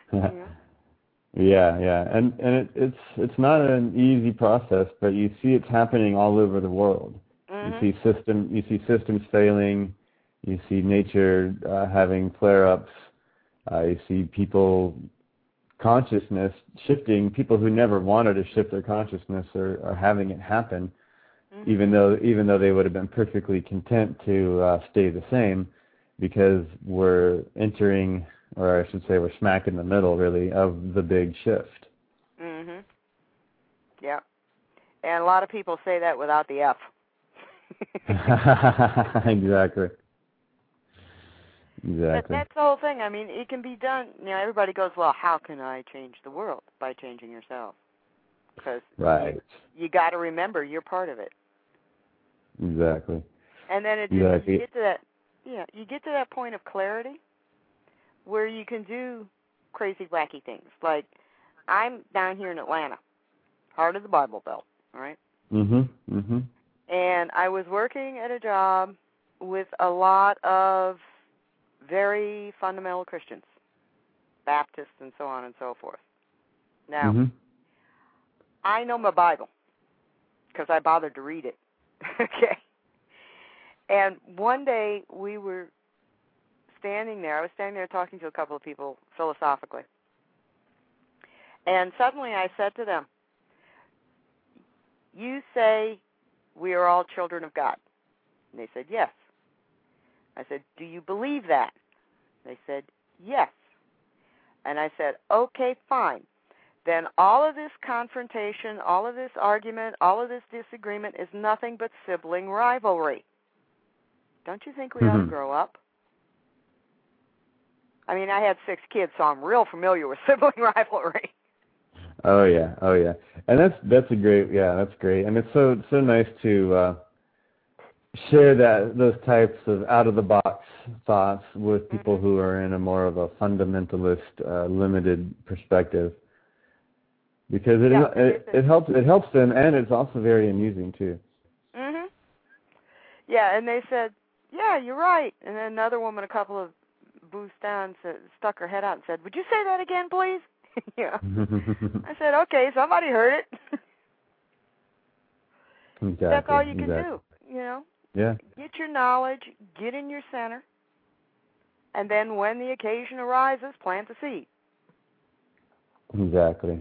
Yeah, and it's not an easy process, but you see it's happening all over the world. Mm-hmm. You see systems failing, you see nature having flare-ups, you see people consciousness shifting. People who never wanted to shift their consciousness are having it happen, even though they would have been perfectly content to stay the same, because we're entering, or I should say we're smack in the middle, really, of the big shift. Mm-hmm. Yeah. And a lot of people say that without the F. Exactly. Exactly. That's the whole thing. I mean, it can be done. You know, everybody goes, well, how can I change the world? By changing yourself. Because Right. you got to remember you're part of it. Exactly. And then Exactly. you get to that, you get to that point of clarity where you can do crazy, wacky things. Like, I'm down here in Atlanta, heart of the Bible Belt, all right? And I was working at a job with a lot of very fundamental Christians, Baptists and so on and so forth. Now, I know my Bible because I bothered to read it. Okay. And one day we were standing there. I was standing there talking to a couple of people philosophically. And suddenly I said to them, you say we are all children of God. And they said, yes. I said, do you believe that? They said, yes. And I said, okay, fine. Then all of this confrontation, all of this argument, all of this disagreement is nothing but sibling rivalry. Don't you think we ought to grow up? I mean, I had 6 kids, so I'm real familiar with sibling rivalry. Oh yeah. And that's a great, that's great. And it's so nice to share those types of out of the box thoughts with people who are in a more of a fundamentalist, limited perspective, because it helps them, and it's also very amusing too. Yeah, and they said, yeah, you're right. And then another woman, a couple of booths down, stuck her head out and said, would you say that again, please? Yeah. I said, okay, somebody heard it. Exactly. That's all you can do, you know? Yeah. Get your knowledge, get in your center, and then when the occasion arises, plant the seed. Exactly.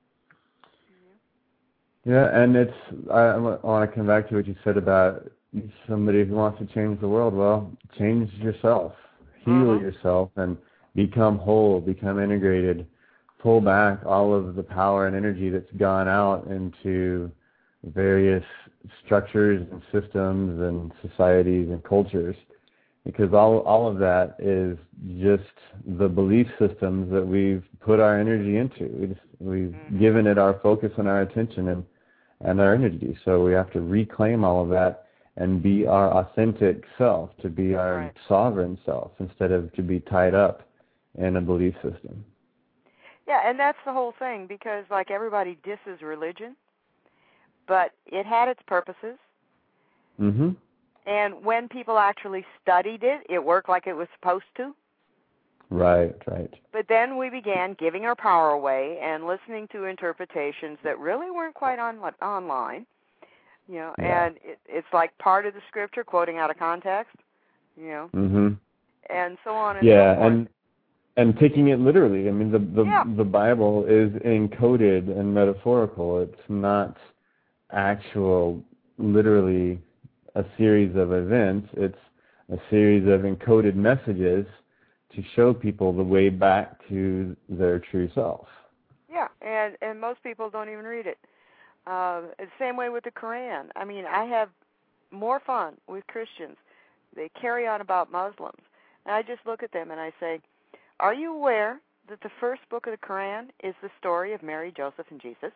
Yeah, and I want to come back to what you said about somebody who wants to change the world. Well, change yourself, heal yourself, and become whole, become integrated. Pull back all of the power and energy that's gone out into various structures and systems and societies and cultures, because all of that is just the belief systems that we've put our energy into. We've given it our focus and our attention and our energy. So we have to reclaim all of that and be our authentic self, to be our sovereign self, instead of to be tied up in a belief system. Yeah, and that's the whole thing, because like everybody disses religion, but it had its purposes. And when people actually studied it, it worked like it was supposed to. Right. But then we began giving our power away and listening to interpretations that really weren't quite online. You know, and it's like part of the scripture quoting out of context, you know, and so on and so forth. And taking it literally. I mean, the Bible is encoded and metaphorical. It's not actual, literally, a series of events. It's a series of encoded messages to show people the way back to their true self. Yeah, and most people don't even read it. It's the same way with the Quran. I mean, I have more fun with Christians. They carry on about Muslims. And I just look at them and I say, are you aware that the first book of the Quran is the story of Mary, Joseph, and Jesus?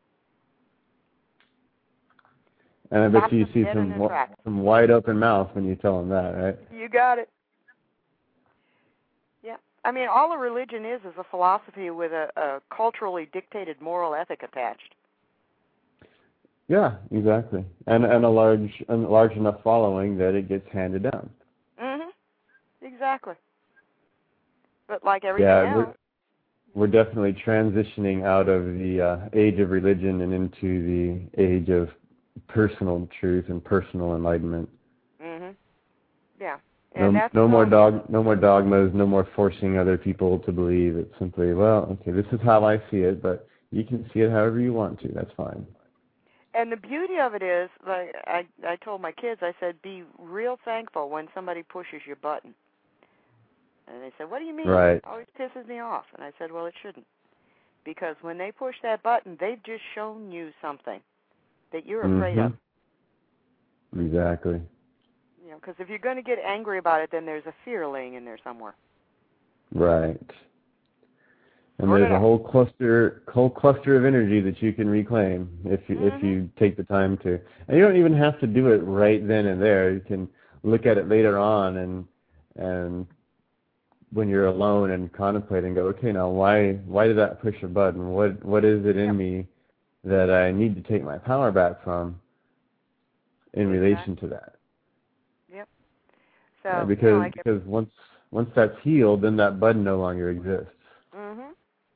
And I bet you see some wide open mouth when you tell them that, right? You got it. Yeah. I mean, all a religion is a philosophy with a culturally dictated moral ethic attached. Yeah, exactly. And a large enough following that it gets handed down. Exactly. But like everything else, we're definitely transitioning out of the age of religion and into the age of personal truth and personal enlightenment. Yeah. And no more dogmas, no more forcing other people to believe. It's simply, well, okay, this is how I see it, but you can see it however you want to. That's fine. And the beauty of it is, like I told my kids, I said, be real thankful when somebody pushes your button. And they said, what do you mean? Right. It always pisses me off. And I said, well, it shouldn't. Because when they push that button, they've just shown you something that you're afraid of. Exactly. You know, because if you're going to get angry about it, then there's a fear laying in there somewhere. Right. And Sort there's it a out. whole cluster of energy that you can reclaim if you take the time to. And you don't even have to do it right then and there. You can look at it later on and when you're alone and contemplating, go, okay, now why did that push a button? What is it in me that I need to take my power back from in relation to that? Yep. So because once that's healed, then that button no longer exists. Mhm.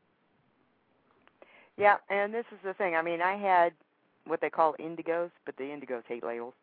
Yeah, and this is the thing. I mean, I had what they call indigos, but the indigos hate labels.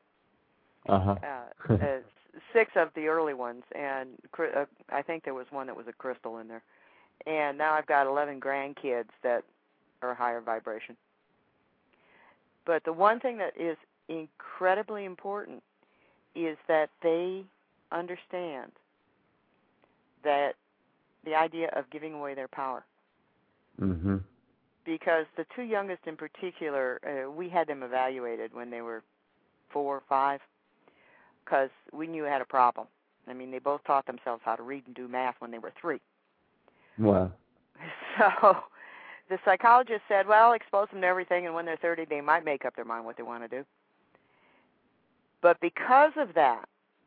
6 of the early ones, and I think there was one that was a crystal in there. And now I've got 11 grandkids that are higher vibration. But the one thing that is incredibly important is that they understand that the idea of giving away their power. Mm-hmm. Because the 2 youngest in particular, we had them evaluated when they were 4 or 5, because we knew we had a problem. I mean, they both taught themselves how to read and do math when they were 3. Wow. So the psychologist said, well, expose them to everything, and when they're 30, they might make up their mind what they want to do. But because of that,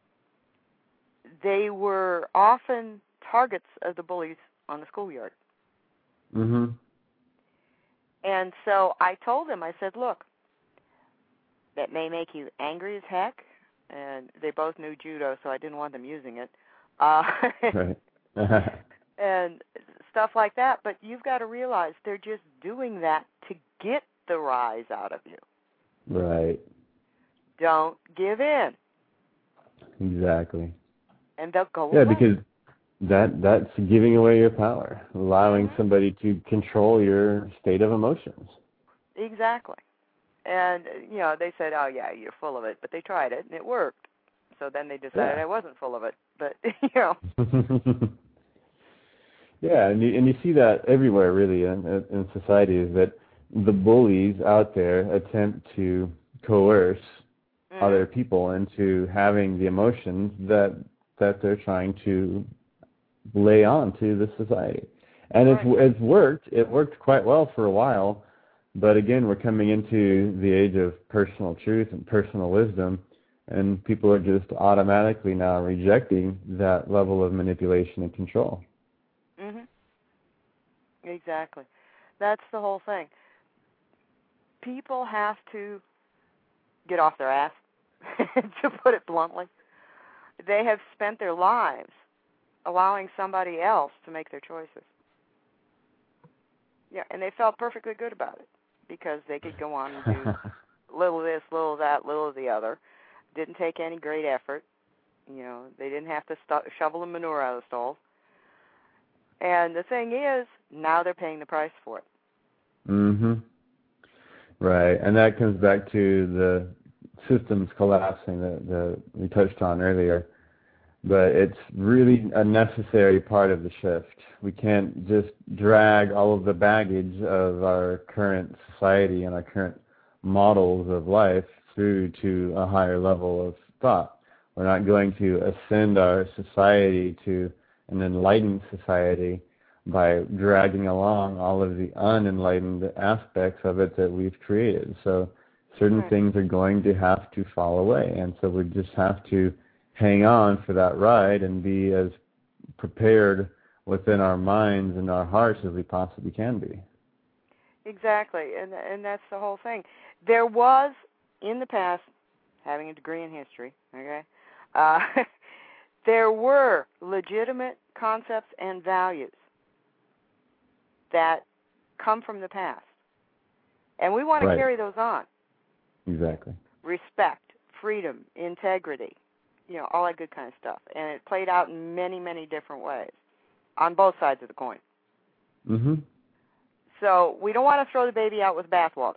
they were often targets of the bullies on the schoolyard. Mm-hmm. And so I told them, I said, look, that may make you angry as heck, and they both knew judo, so I didn't want them using it. Right. And stuff like that, but you've got to realize they're just doing that to get the rise out of you. Right. Don't give in. Exactly. And they'll go Yeah, away. because that's giving away your power, allowing somebody to control your state of emotions. Exactly. And, you know, they said, oh, yeah, you're full of it, but they tried it, and it worked. So then they decided I wasn't full of it, but, you know. Yeah, and you see that everywhere, really, in society, is that the bullies out there attempt to coerce other people into having the emotions that they're trying to lay on to the society. And it's worked. It worked quite well for a while, but again, we're coming into the age of personal truth and personal wisdom, and people are just automatically now rejecting that level of manipulation and control. Mhm. Exactly. That's the whole thing. People have to get off their ass, to put it bluntly. They have spent their lives allowing somebody else to make their choices. Yeah, and they felt perfectly good about it because they could go on and do little of this, little of that, little of the other. Didn't take any great effort. You know, they didn't have to shovel the manure out of the stalls. And the thing is, now they're paying the price for it. Mm-hmm. Right, and that comes back to the systems collapsing that we touched on earlier. But it's really a necessary part of the shift. We can't just drag all of the baggage of our current society and our current models of life through to a higher level of thought. We're not going to ascend our society to an enlightened society by dragging along all of the unenlightened aspects of it that we've created. So certain things are going to have to fall away, and so we just have to hang on for that ride and be as prepared within our minds and our hearts as we possibly can be. Exactly, and that's the whole thing. There was, in the past, having a degree in history, okay, there were legitimate concepts and values that come from the past. And we want to carry those on. Exactly. Respect, freedom, integrity, you know, all that good kind of stuff. And it played out in many, many different ways on both sides of the coin. Mm-hmm. So we don't want to throw the baby out with bathwater.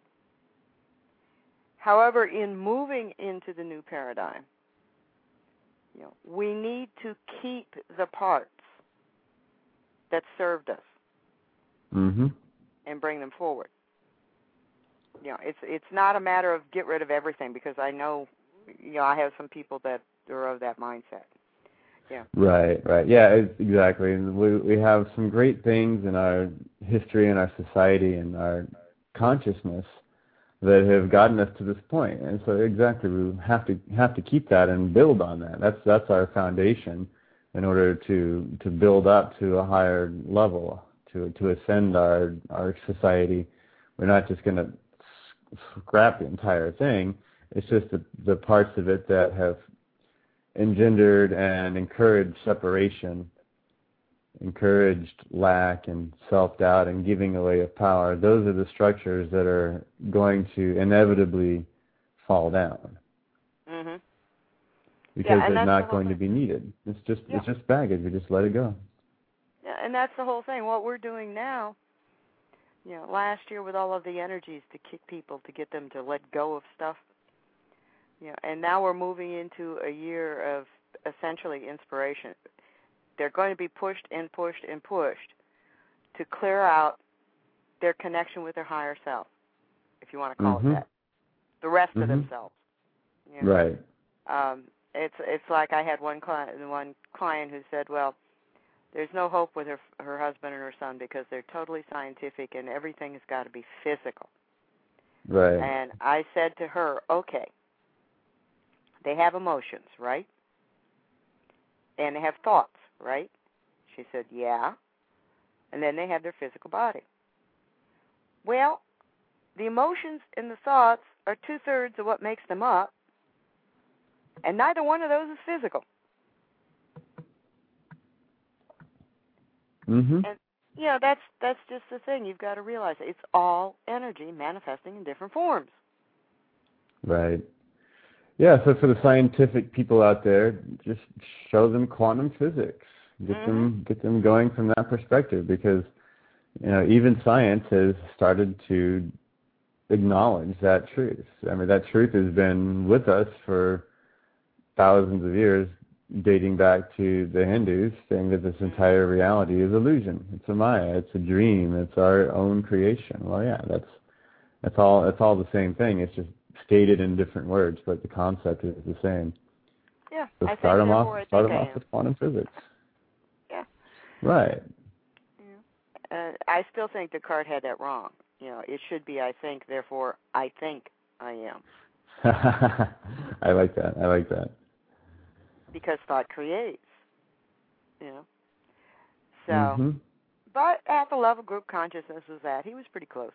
However, in moving into the new paradigm, you know, we need to keep the parts that served us and bring them forward. You know, it's not a matter of get rid of everything, because I know I have some people that are of that mindset. Yeah. Right. Yeah, exactly. And we have some great things in our history and our society and our consciousness that have gotten us to this point. And so exactly, we have to keep that and build on that. That's our foundation in order to build up to a higher level, to ascend our society. We're not just going to scrap the entire thing. It's just the parts of it that have engendered and encouraged separation, encouraged lack and self-doubt and giving away of power. Those are the structures that are going to inevitably fall down. Mm-hmm. Because they're not going to be needed. It's just baggage. We just let it go. Yeah, and that's the whole thing. What we're doing now, last year with all of the energies to kick people, to get them to let go of stuff, and now we're moving into a year of essentially inspiration. They're going to be pushed and pushed and pushed to clear out their connection with their higher self, if you want to call it that, the rest of themselves. Right. It's like I had one client who said, well, there's no hope with her husband and her son because they're totally scientific and everything has got to be physical. Right. And I said to her, okay, they have emotions, right? And they have thoughts, right? She said, yeah. And then they have their physical body. Well, the emotions and the thoughts are 2/3 of what makes them up, and neither one of those is physical. Mm-hmm. And, that's just the thing. You've got to realize it's all energy manifesting in different forms. Right. Yeah, so for the scientific people out there, just show them quantum physics. Get them going from that perspective because, even science has started to acknowledge that truth. I mean, that truth has been with us for thousands of years, dating back to the Hindus, saying that this entire reality is illusion. It's a Maya. It's a dream. It's our own creation. Well, yeah, that's all the same thing. It's just stated in different words, but the concept is the same. Yeah. So start them off with quantum physics. Yeah. Right. Yeah. I still think Descartes had that wrong. It should be I think, therefore I think I am. I like that. Because thought creates. So, but at the level group consciousness was at, he was pretty close.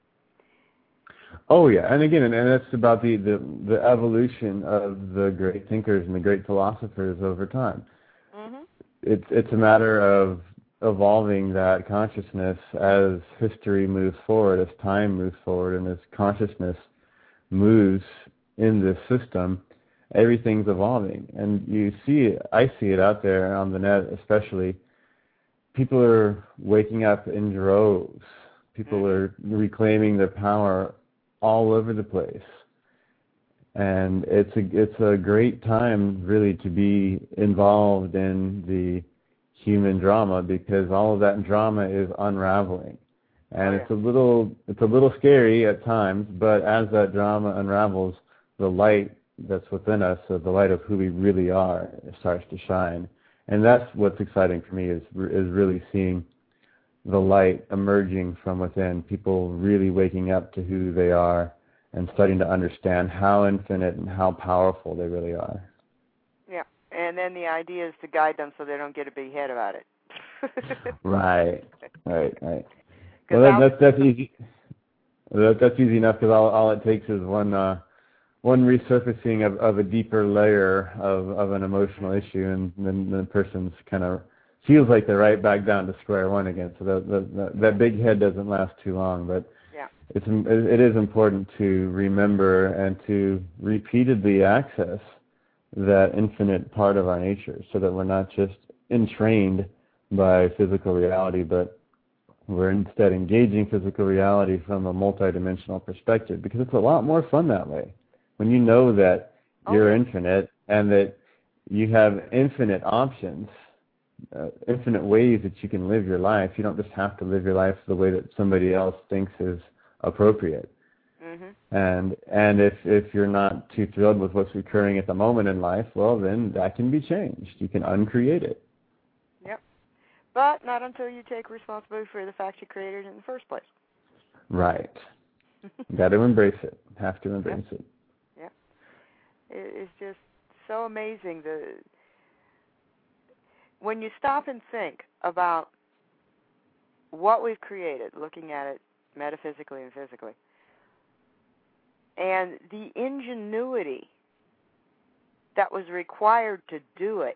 Oh yeah, and again, and that's about the evolution of the great thinkers and the great philosophers over time. It's a matter of evolving that consciousness as history moves forward, as time moves forward, and as consciousness moves in this system. Everything's evolving, and I see it out there on the net, especially. People are waking up in droves. People are reclaiming their power all over the place, and it's a great time really to be involved in the human drama because all of that drama is unraveling, and it's a little scary at times. But as that drama unravels, the light that's within us, so the light of who we really are, starts to shine, and that's what's exciting for me is really seeing the light emerging from within, people really waking up to who they are and starting to understand how infinite and how powerful they really are. Yeah, and then the idea is to guide them so they don't get a big head about it. Right. Well, that's easy. That's easy enough because all it takes is one resurfacing of a deeper layer of an emotional issue, and then the person's kind of feels like they're right back down to square one again. So that big head doesn't last too long, but it is important to remember and to repeatedly access that infinite part of our nature so that we're not just entrained by physical reality, but we're instead engaging physical reality from a multidimensional perspective, because it's a lot more fun that way. When you know that you're infinite and that you have infinite options, infinite ways that you can live your life. You don't just have to live your life the way that somebody else thinks is appropriate. And if you're not too thrilled with what's occurring at the moment in life, well, then that can be changed. You can uncreate it. Yep. But not until you take responsibility for the fact you created it in the first place. Right. You got to embrace it. Have to embrace it. Yep. It's just so amazing when you stop and think about what we've created, looking at it metaphysically and physically, and the ingenuity that was required to do it.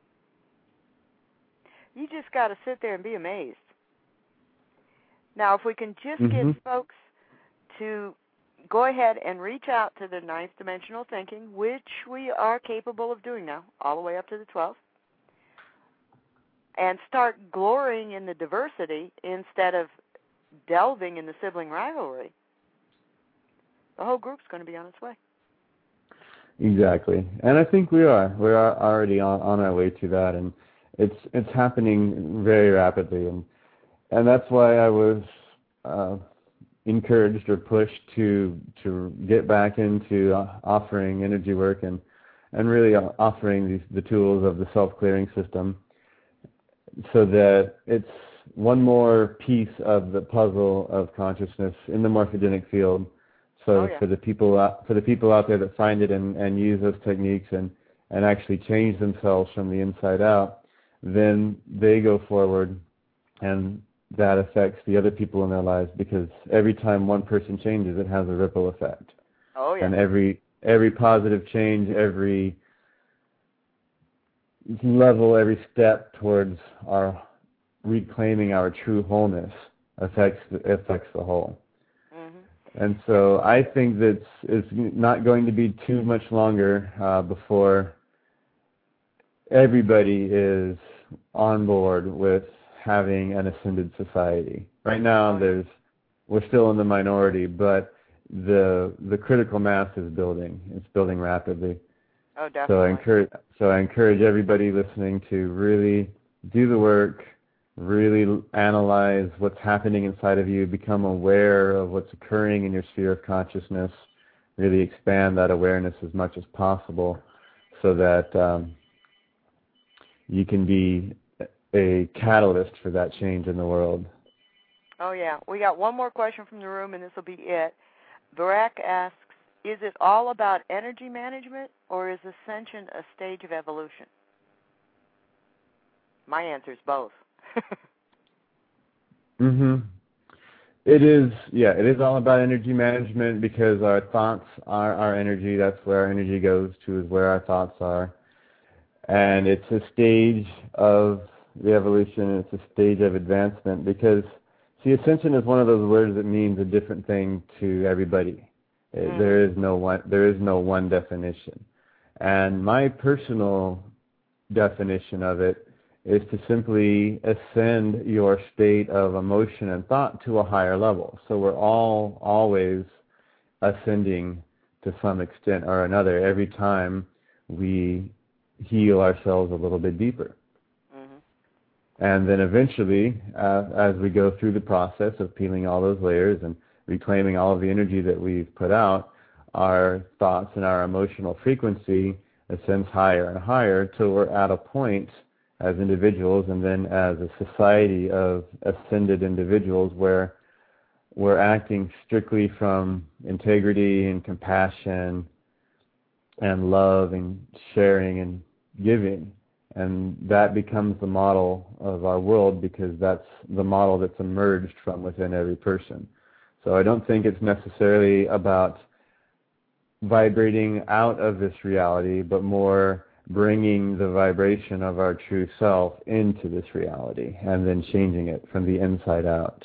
You just got to sit there and be amazed. Now, if we can just get folks to go ahead and reach out to the ninth dimensional thinking, which we are capable of doing now, all the way up to the 12th, and start glorying in the diversity instead of delving in the sibling rivalry, the whole group's going to be on its way. Exactly. And I think we are. We are already on our way to that, and it's happening very rapidly. And that's why I was encouraged or pushed to get back into offering energy work and really offering the tools of the self-clearing system, so that it's one more piece of the puzzle of consciousness in the morphogenic field. So for the people out there that find it and use those techniques and actually change themselves from the inside out, then they go forward, and that affects the other people in their lives, because every time one person changes, it has a ripple effect. Oh yeah. And every positive change, every level, every step towards our reclaiming our true wholeness affects the whole. And so I think that it's not going to be too much longer before everybody is on board with having an ascended society. Right now, we're still in the minority, but the critical mass is building. It's building rapidly. Oh, definitely. So I encourage everybody listening to really do the work, really analyze what's happening inside of you, become aware of what's occurring in your sphere of consciousness, really expand that awareness as much as possible, so that you can be a catalyst for that change in the world. Oh, yeah. We got one more question from the room, and this will be it. Barack asks, is it all about energy management, or is ascension a stage of evolution? My answer is both. It is all about energy management, because our thoughts are our energy. That's where our energy goes to, is where our thoughts are. And it's a stage of the evolution, it's a stage of advancement, because, see, ascension is one of those words that means a different thing to everybody. There is no one definition. And my personal definition of it is to simply ascend your state of emotion and thought to a higher level. So we're all always ascending to some extent or another every time we heal ourselves a little bit deeper. And then eventually, as we go through the process of peeling all those layers and reclaiming all of the energy that we've put out, our thoughts and our emotional frequency ascends higher and higher till we're at a point as individuals, and then as a society of ascended individuals, where we're acting strictly from integrity and compassion and love and sharing and giving. And that becomes the model of our world, because that's the model that's emerged from within every person. So I don't think it's necessarily about vibrating out of this reality, but more bringing the vibration of our true self into this reality and then changing it from the inside out.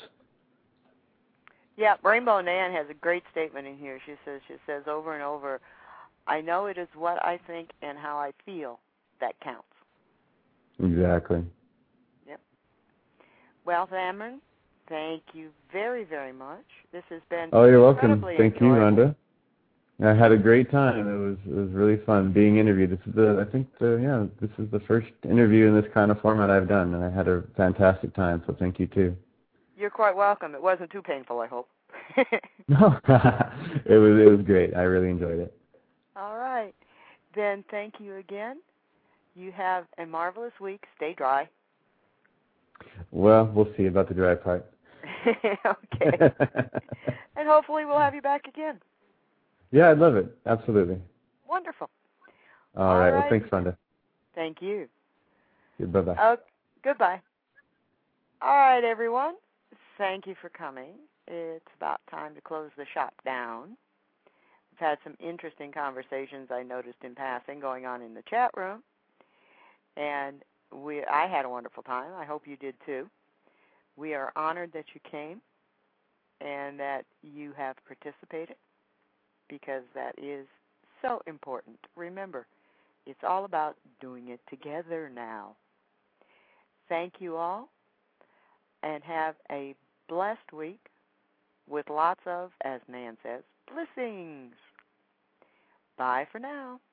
Yeah, Rainbow Nan has a great statement in here. She says over and over, I know it is what I think and how I feel that counts. Exactly. Yep. Well, Cameron, thank you very, very much. This has been you're welcome. enjoyable. Thank you, Rhonda. I had a great time. It was really fun being interviewed. This is the first interview in this kind of format I've done, and I had a fantastic time. So thank you too. You're quite welcome. It wasn't too painful, I hope. No, it was great. I really enjoyed it. All right. Then thank you again. You have a marvelous week. Stay dry. Well, we'll see about the dry part. Okay. And hopefully we'll have you back again. Yeah, I'd love it. Absolutely. Wonderful. All right. Well, thanks, Rhonda. Thank you. Bye-bye. Oh, goodbye. All right, everyone. Thank you for coming. It's about time to close the shop down. We've had some interesting conversations I noticed in passing going on in the chat room. And I had a wonderful time. I hope you did too. We are honored that you came and that you have participated, because that is so important. Remember, it's all about doing it together now. Thank you all, and have a blessed week with lots of, as Nan says, blessings. Bye for now.